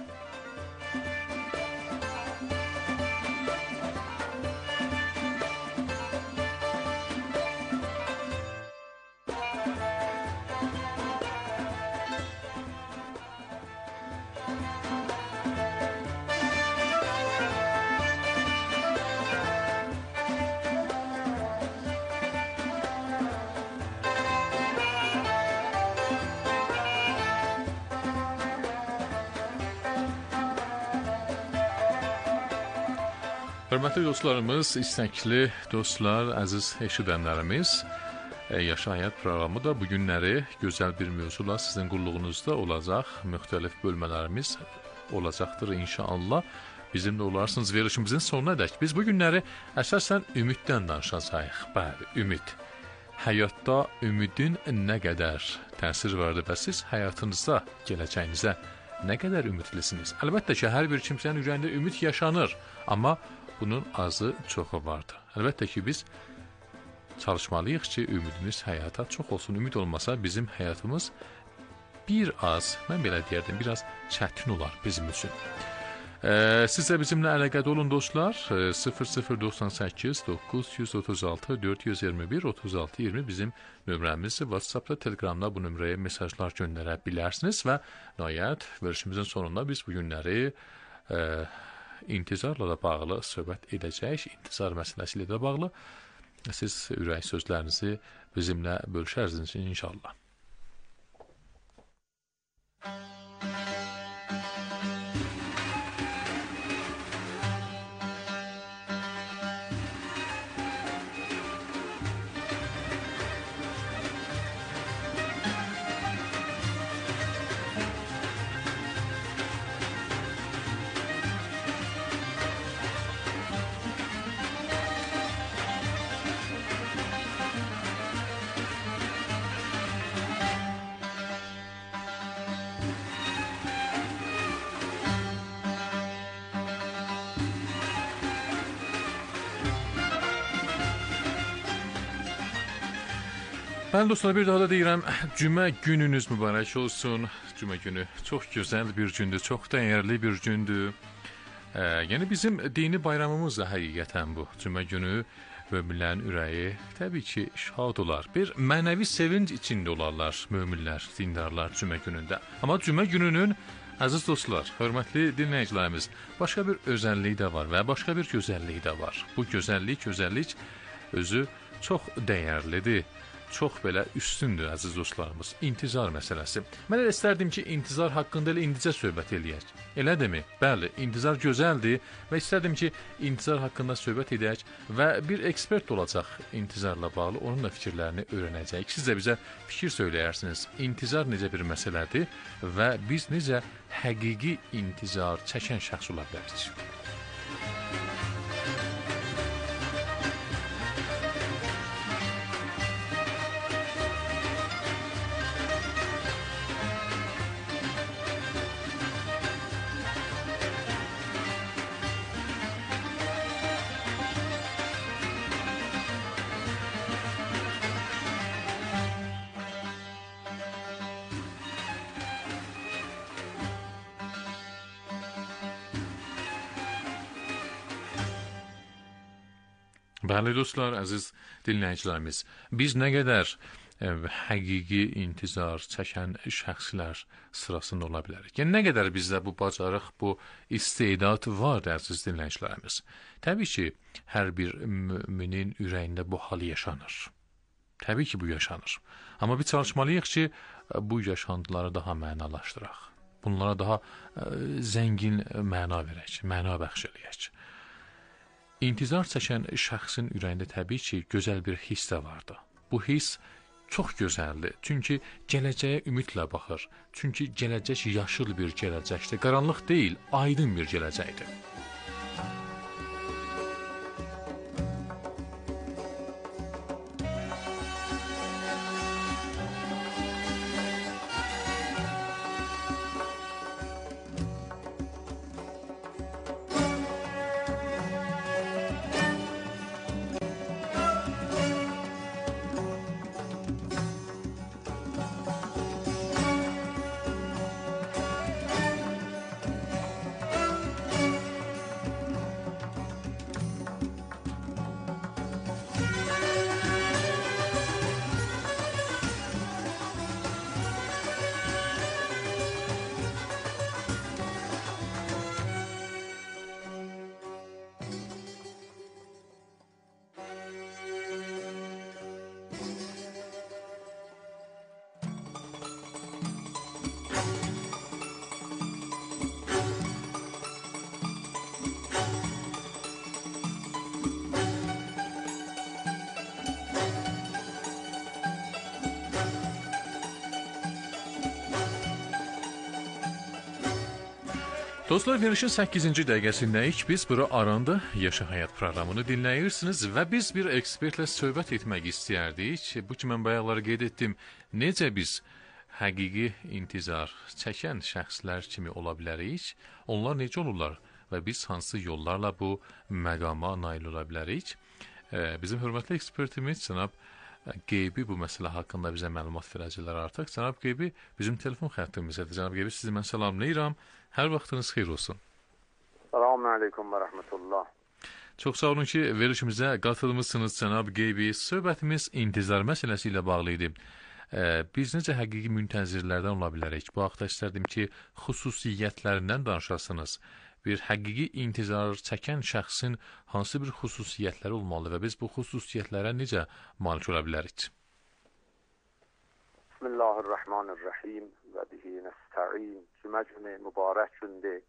Hörmətli dostlarımız, istəkli dostlar, əziz eşidənlərimiz, Yaşa Həyat proqramı da bu günləri gözəl bir mövzula sizin qulluğunuzda olacaq. Müxtəlif bölmələrimiz olacaqdır inşallah. Bizimlə olarsınız verilişimizin sonuna dək. Biz bu günləri əsasən ümiddən danışacağıq. Bəli, ümid. Həyatda ümidin nə qədər təsir vardır və siz həyatınızda, gələcəyinizə nə qədər ümidlisiniz? Əlbəttə ki, hər bir kimsənin ürəyində ümid yaşanır, amma bunun azı çoxu vardır. Əlbəttə ki, biz çalışmalıyıq ki, ümidimiz həyata çox olsun. Ümid olmasa bizim həyatımız bir az, mən belə deyərdim, biraz çətin olar bizim üçün. Siz də bizimlə əlaqədə olun dostlar. 0098 936 421 36 20 bizim nömrəmiz. WhatsAppda, Telegramda bu nömrəyə mesajlar göndərə bilərsiniz və nəhayət verilişimizin sonunda biz bu günləri intizarla da bağlı söhbət edəcəyik. İntizar məsələsi ilə də bağlı siz ürək sözlərinizi bizimlə bölüşərsiniz inşallah. Bəli dostlar, bir daha da deyirəm, cümə gününüz mübarək olsun. Cümə günü çox gözəl bir gündür, çox dəyərli bir gündür. Yəni bizim dini bayramımız da həqiqətən bu. Cümə günü möminlərin ürəyi təbii ki şad olar. Bir mənəvi sevinc içində olarlar möminlər, dindarlar cümə günündə. Amma cümə gününün, əziz dostlar, hörmətli dinləyicilərimiz, başqa bir özəlliyi də var və başqa bir gözəlliyi də var. Bu gözəllik özü çox dəyərlidir. Çox belə üstündür əziz dostlarımız. İntizar məsələsi. Mən elə istərdim ki, intizar haqqında elə indicə söhbət eləyək. Elədimi? Bəli, intizar gözəldir və istərdim ki, intizar haqqında söhbət edək və bir ekspert olacaq intizarla bağlı, onun da fikirlərini öyrənəcəyik. Siz də bizə fikir söyləyərsiniz. İntizar necə bir məsələdir və biz necə həqiqi intizar çəkən şəxs ola bilərik? Bəli dostlar, əziz dinləyicilərimiz, biz nə qədər həqiqi intizar çəkən şəxslər sırasında ola bilərik. Yəni, nə qədər bizdə bu bacarıq, bu istedad var, əziz dinləyicilərimiz. Təbii ki, hər bir müminin ürəyində bu hal yaşanır. Təbii ki, bu yaşanır. Amma biz çalışmalıyıq ki, bu yaşantıları daha mənalaşdıraq. Bunlara daha zəngin məna verək, məna bəxş eləyək. İntizar çəkən şəxsin ürəyində təbii ki, gözəl bir hiss də vardı. Bu hiss çox gözəldir. Çünki gələcəyə ümidlə baxır. Çünki gələcək yaşıl bir gələcəkdir. Qaranlıq deyil, aydın bir gələcəkdir. Dostlar, verilişin 8-ci dəqiqəsindəyik. Biz bura Aranda Yaşa Həyat proqramını dinləyirsiniz və biz bir ekspertlə söhbət etmək istəyərdik. Bu ki, mən bayaqları qeyd etdim, necə biz həqiqi intizar çəkən şəxslər kimi ola bilərik, onlar necə olurlar və biz hansı yollarla bu məqama nail ola bilərik? Bizim hörmətli ekspertimiz cənab Qeybi bu məsələ haqqında bizə məlumat verəcəklər artıq. Cənab Qeybi bizim telefon xəttimizədir. Cənab Qeybi, sizi mən salamlayıram. Hər vaxtınız xeyir olsun.
Selamun aleyküm və rəhmətullah.
Çox sağ olun ki, verilişimizə qatılmışsınız cənab Qeybi. Söhbətimiz intizar məsələsi ilə bağlı idi. Biz necə həqiqi müntəzirlərdən ola bilərik? Bu haqda istərdim ki, xüsusiyyətlərindən danışasınız. Bir həqiqi intizar çəkən şəxsin hansı bir xüsusiyyətləri olmalı və biz bu xüsusiyyətlərə necə malik ola bilərik?
Bismillahirrahmanirrahim və bihi nəstə'in. Cümə günü mübarək gündür.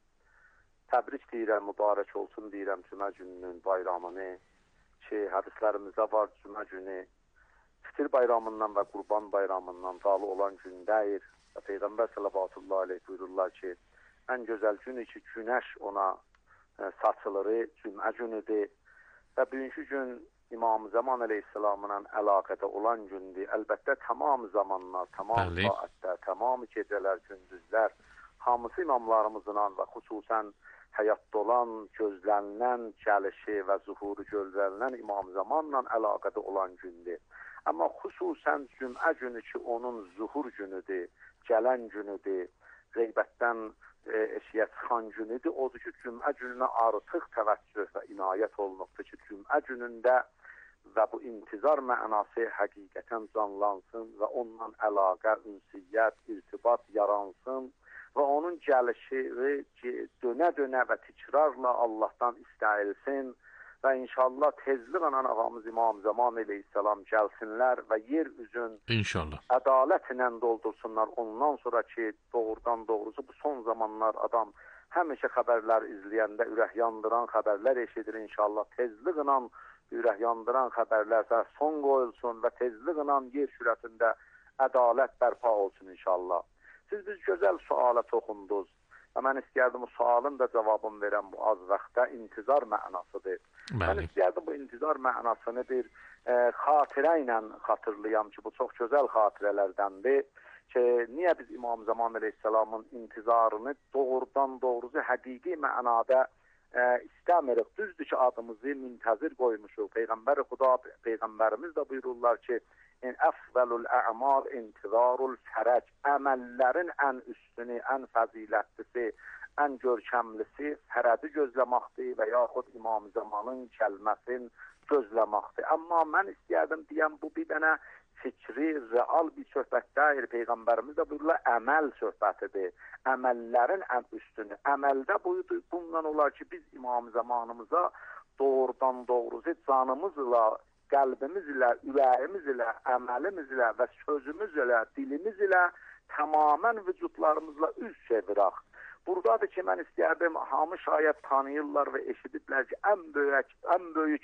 Təbrik deyirəm, mübarək olsun deyirəm cümə gününün bayramını ki, hədislərimizdə var cümə günü Fitir bayramından və Qurban bayramından dalı olan gündəyir. Və Peyğəmbər sallallahu aleyhi buyururlar ki, ən gözəl günü ki, günəş ona saçılır, cümə günüdür. Və bugünkü gün İmam Zaman əleyhissalamla əlaqədə olan gündür. Əlbəttə, tamam zamanlar, tamam saatlər, tamam gecələr, gündüzlər, hamısı imamlarımızla və xüsusən həyatda olan, gözlənilən, gəlişi və zuhuru gözlənilən İmam Zamanla əlaqədə olan gündür. Amma xüsusən cümə günü ki, onun zuhur günüdür, gələn günüdür, qeybətdən eşiyə çıxan günüdür. Odur ki, cümə gününə artıq təvəccüh və inayət olunubdur ki, cümə günündə və bu intizar mənası həqiqətən canlansın və onunla əlaqə, ünsiyyət, irtibat yaransın və onun gəlişi dönə-dönə və tikrarla Allahdan istəyilsin və inşallah tezliklə ağamız İmam Zaman əleyhissalam gəlsinlər və yer üzün ədalətlə doldursunlar. Ondan sonra ki, doğrudan doğrusu bu son zamanlar adam həmişə xəbərlər izləyəndə ürək yandıran xəbərlər eşidir. İnşallah tezliklə ürək yandıran xəbərlərsə son qoyulsun və tezliklə yer sürətində ədalət bərpa olsun inşallah. Siz biz gözəl suala toxundunuz və mən istəyərdim bu sualın da cavabını verəm bu az vaxtda intizar mənasıdır. Mən istəyərdim bu intizar mənasını bir xatirə ilə xatırlayam ki, bu çox gözəl xatirələrdəndir ki, niyə biz İmam Zaman əleyhissalamın intizarını doğrudan doğrusu həqiqi mənada istəmirik. Düzdür ki, adımızı müntəzir qoymuşuq. Peyğəmbər-i Xuda, Peyğəmbərimiz də buyururlar ki, əfzəlul ə'mal intizarul fərəc. Əməllərin ən üstünü, ən fəzilətlisi, ən görkəmlisi fərədi gözləməkdir və yaxud İmam Zamanın gəlməsin gözləməkdir. Amma mən istəyərdim deyəm, bu bir dənə fikri, real bir söhbətdir. Peyğəmbərimiz də buyururlar, əməl söhbətidir. Əməllərin ən üstünü. Əməldə bundan olar ki, biz İmam Zamanımıza doğrudan doğrusu canımızla, qəlbimiz ilə, ürəyimiz ilə, əməlimiz ilə və sözümüz ilə, dilimiz ilə tamamən vücudlarımızla üz çevirək. Buradadır ki, mən istəyərdim, hamı şayət tanıyırlar və eşidiblər ki, ən böyük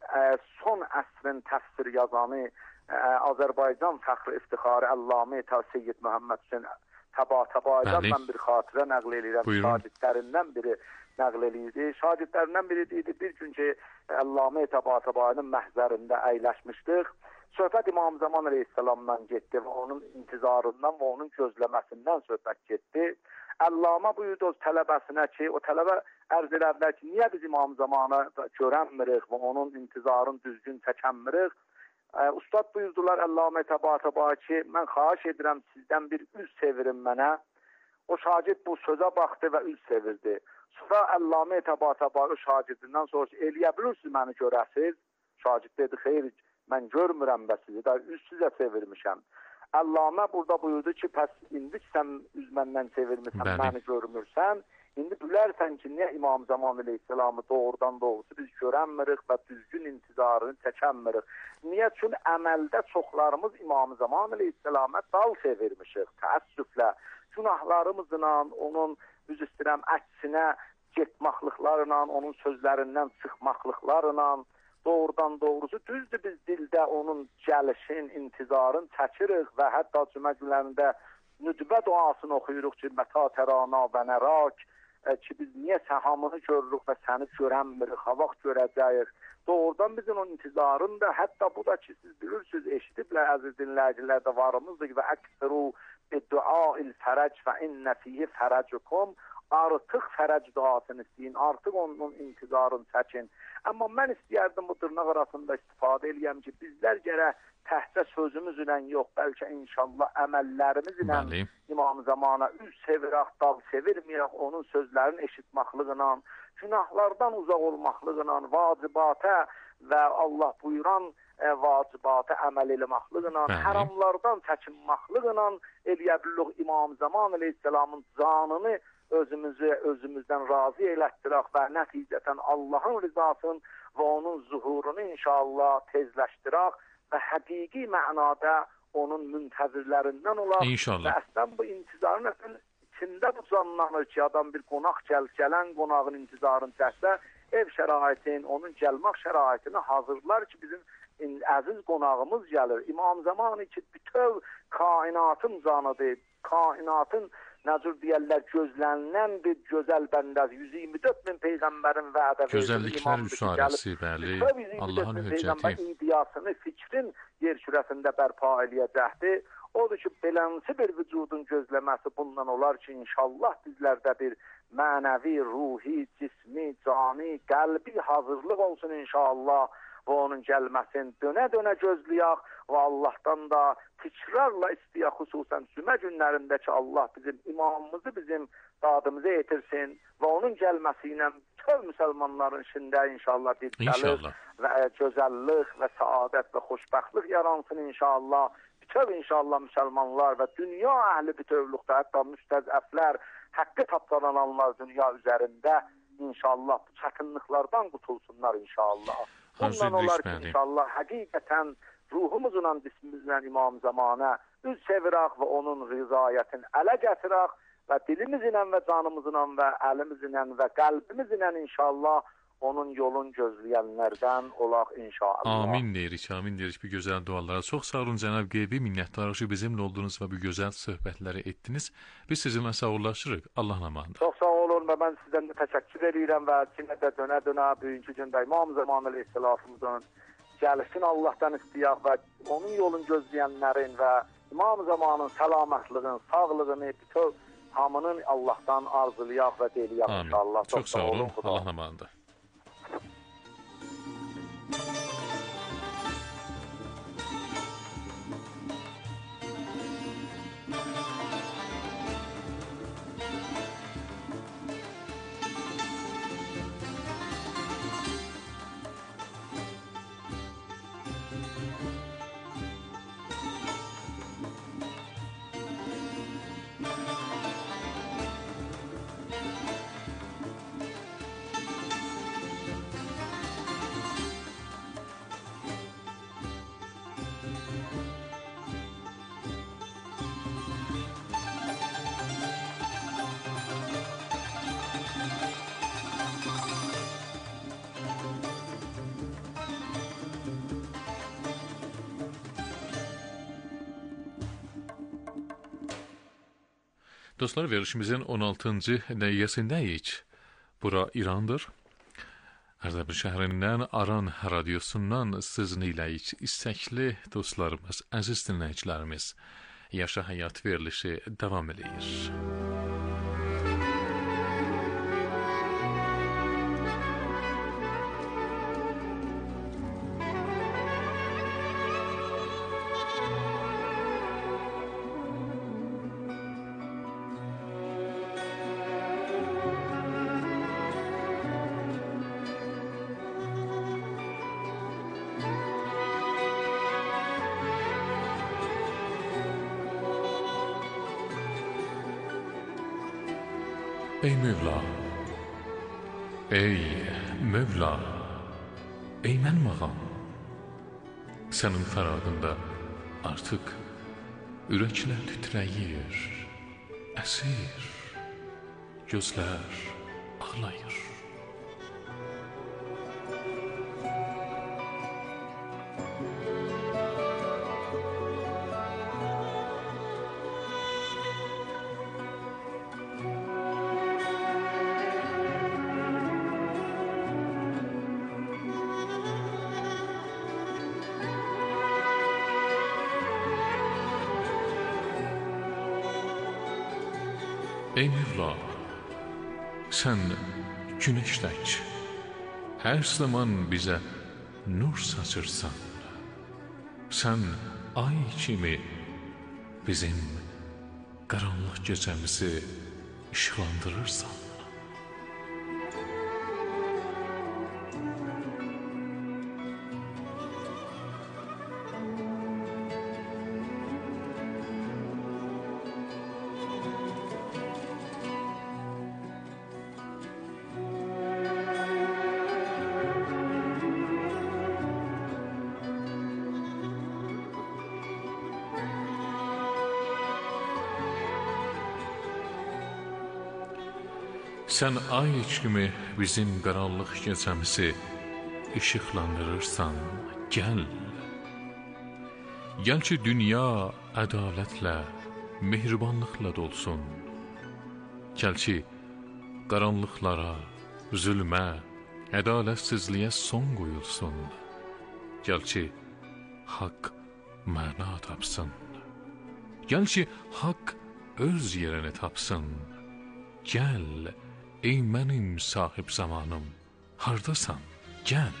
son əsrin təfsir yazanı Azərbaycan fəxri iftixarı Əllamə Seyyid Məhəmməd Hüseyn Təbatəbaydan mən bir xatirə nəql edirəm. Şagirdlərindən biri nəql edirdi. Şagirdlərindən biri deyildi, bir gün ki, Əllamə Təbatəbayının məhzərində əyləşmişdik. Söhbət İmam Zaman əleyhissalamdan getdi və onun intizarından və onun gözləməsindən söhbət getdi. Əllamə buyurdu o tələbəsinə ki, o tələbə ərz edərlər ki, niyə biz İmam Zamanı görənmirik və onun intizarını düzgün çəkənmirik? Ustad buyurdular Əllamə Təbatəbay ki, mən xahiş edirəm sizdən bir üz çevirin mənə. O şagird bu sözə baxdı və üz çevirdi. Sonra Əllamə Təbatəbay o şagirdindən sonra ki, eləyə bilirsiniz məni görəsiz? Şagird dedi, xeyr, mən görmürəm və sizi də üz sizə çevirmişəm. Əllamə burada buyurdu ki, pəs indi sən üz məndən çevirmirsən, məni görmürsən. İndi bilərsən ki, niyə İmam Zaman əleyhissalamı doğrudan doğrusu biz görənmirik və düzgün intizarını çəkənmirik. Niyə? Çünki əməldə çoxlarımız İmam Zaman əleyhissalama dal çevirmişik, təəssüflə. Günahlarımızla, onun üzr istəyirəm, əksinə getməkliklərlə, onun sözlərindən çıxmaqlıqlarla, doğrudan doğrusu düzdür biz dildə onun gəlişin, intizarını çəkirik və hətta cümə günlərində nüdbə duasını oxuyuruq ki, mətə tərana və nərak,
ki biz niyə səhamını görürük və səni görənmirik, ha vaxt görəcəyik. Doğrudan bizim o intizarın da, hətta bu da ki siz bilirsiniz, eşidiblər əziz dinləyicilər də varımızdır və əksəru bi-duail fərəc və innə fihi fərəcukum, artıq fərəc duasını istəyin, artıq onun intizarını çəkin. Amma mən istəyərdim bu dırnaq arasında istifadə eləyəm ki, bizlər gərək təhcə sözümüzlə yox, bəlkə inşallah əməllərimizlə İmam Zamana üz sevirək, dal sevirməyək, onun sözlərini eşitməklıqla, günahlardan uzaq olmaqlıqla, vacibata və Allah buyuran vacibata əməl eləməklıqla, haramlardan çəkinməklıqla eləyə bilirik İmam Zaman əleyhissalamın canını özümüzdən razı elətdirək və nəticətən Allahın rızasını və onun zuhurunu inşallah tezləşdirək və həqiqi mənada onun müntəzirlərindən olaq.
İnşallah.
Və əslən bu intizarın içində bu canlanır ki, adam bir qonaq gələn qonağın intizarını çəksə, ev şəraitin, onun gəlmək şəraitini hazırlar ki, bizim əziz qonağımız gəlir. İmam Zamanı ki, bütöv kainatın canıdır, kainatın necür deyərlər, gözlənilən bir gözəl bəndəz, 124 min Peyğəmbərin vədə verdiyi
gözəlliklər üsarəsi, bəli, Allahın höccəti.
İdiyasını, fikrin yer kürəsində bərpa eləyəcəkdir. Odur ki, beləncə bir vücudun gözləməsi bundan olar ki, inşallah bizlərdə bir mənəvi, ruhi, cismi, cani, qəlbi hazırlıq olsun inşallah və onun gəlməsini dönə-dönə gözləyək və Allahdan da tikrarla istəyək, xüsusən cümə günlərində ki, Allah bizim imamımızı, bizim dadımızı etirsin və onun gəlməsi ilə bütün müsəlmanların içində inşallah bir gəlib və gözəllik və saadət və xoşbəxtlik yaransın inşallah. Bütün inşallah müsəlmanlar və dünya əhli bütövlükdə, hətta müstəzəflər, haqqı tapdalananlar dünya üzərində inşallah bu çətinliklərdən qutulsunlar inşallah. Bundan olar ki, inşallah həqiqətən ruhumuzla, cismimizlə İmam Zamana üz çevirək və onun rızayətini ələ gətirək və dilimizlə və canımızla və əlimizlə və qəlbimizlə inşallah onun yolun gözləyənlərdən olaq inşallah.
Amin deyirik, amin deyirik bu gözəl dualara. Çox sağ olun cənab Qeybi, minnətdarıq ki, bizimlə oldunuz və bu gözəl söhbətləri etdiniz. Biz sizinlə sağollaşırıq. Allahla əmanət.
Çox sağ olun və mən sizdən də təşəkkür edirəm və yenə də dönə-dönə bugünkü gündə İmam Zaman əleyhissalamın gəlişini Allahdan istəyək və onun yolun gözləyənlərin və İmam Zamanın səlamətliyini, sağlığını, bütün hamının Allahdan arzulayaq və deyiləyək inşallah.
Çox sağ olun. Allahla əmanət. Dostlar, verilişimizin 16-cı dəqiqəsindəyik. Bura İrandır. Ərdəbil şəhərindən Aran radiosundan sizinləyik. İstəkli dostlarımız, əziz dinləyicilərimiz, Yaşa Həyat verilişi davam edir. Ey Mövla, ey Mövla, ey mənim ağam, sənin fəraqında artıq ürəklər titrəyir, əsir, gözlər ağlayır. Ey Mevla, sən günəş tək hər zaman bizə nur saçırsan. Sən ay kimi bizim qaranlıq gecəmizi işıqlandırırsan. Sən ay kimi bizim qaranlıq gecəmizi işıqlandırırsan. Gəl. Gəl ki, dünya ədalətlə, mehribanlıqla dolsun. Gəl ki, qaranlıqlara, zülmə, ədalətsizliyə son qoyulsun. Gəl ki, haqq məna tapsın. Gəl ki, haqq öz yerini tapsın. Gəl, ey mənim sahib zamanım, hardasan? Gəl.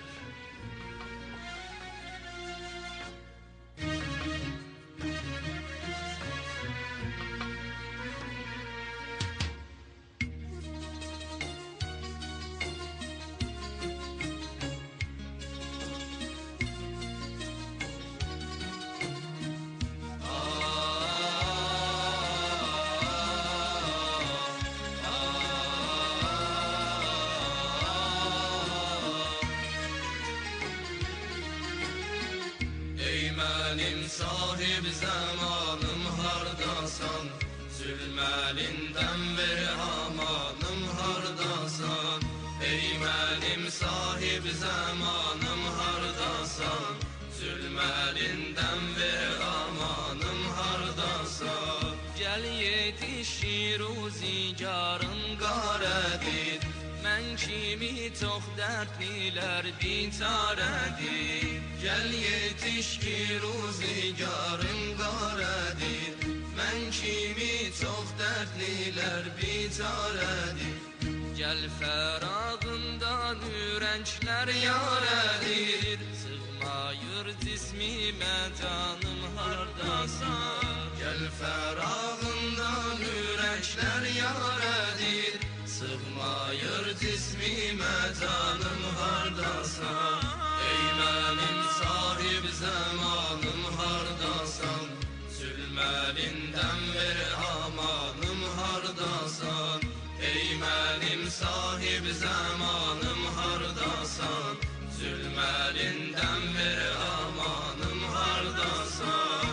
Benim sahib zamanım hardasan, zülməlindən ver amanım hardasan. Ey mənim sahib zamanım hardasan, zülməlindən ver amanım hardasan. Gəl yetişir ruzigarın qarədir, mən kimi çox dərdlilər bitarədir. Gəl yetiş ki ruzigarın qarədir, mən kimi çox dərdlilər bitarədir. Gəl fərağından ürənglər yarədir, sığmayır cismimə canım hardasan. Gəl fərağından ürənglər yarədir, sığmayır cismimə canım hardasan. Ey mənim sahib zamanım hardasan, zülməlindən ver amanım hardasan. Ey mənim sahib zamanım hardasan, zülməlindən ver amanım hardasan.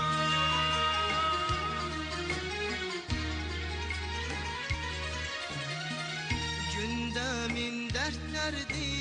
Gündəmin dərdlərdir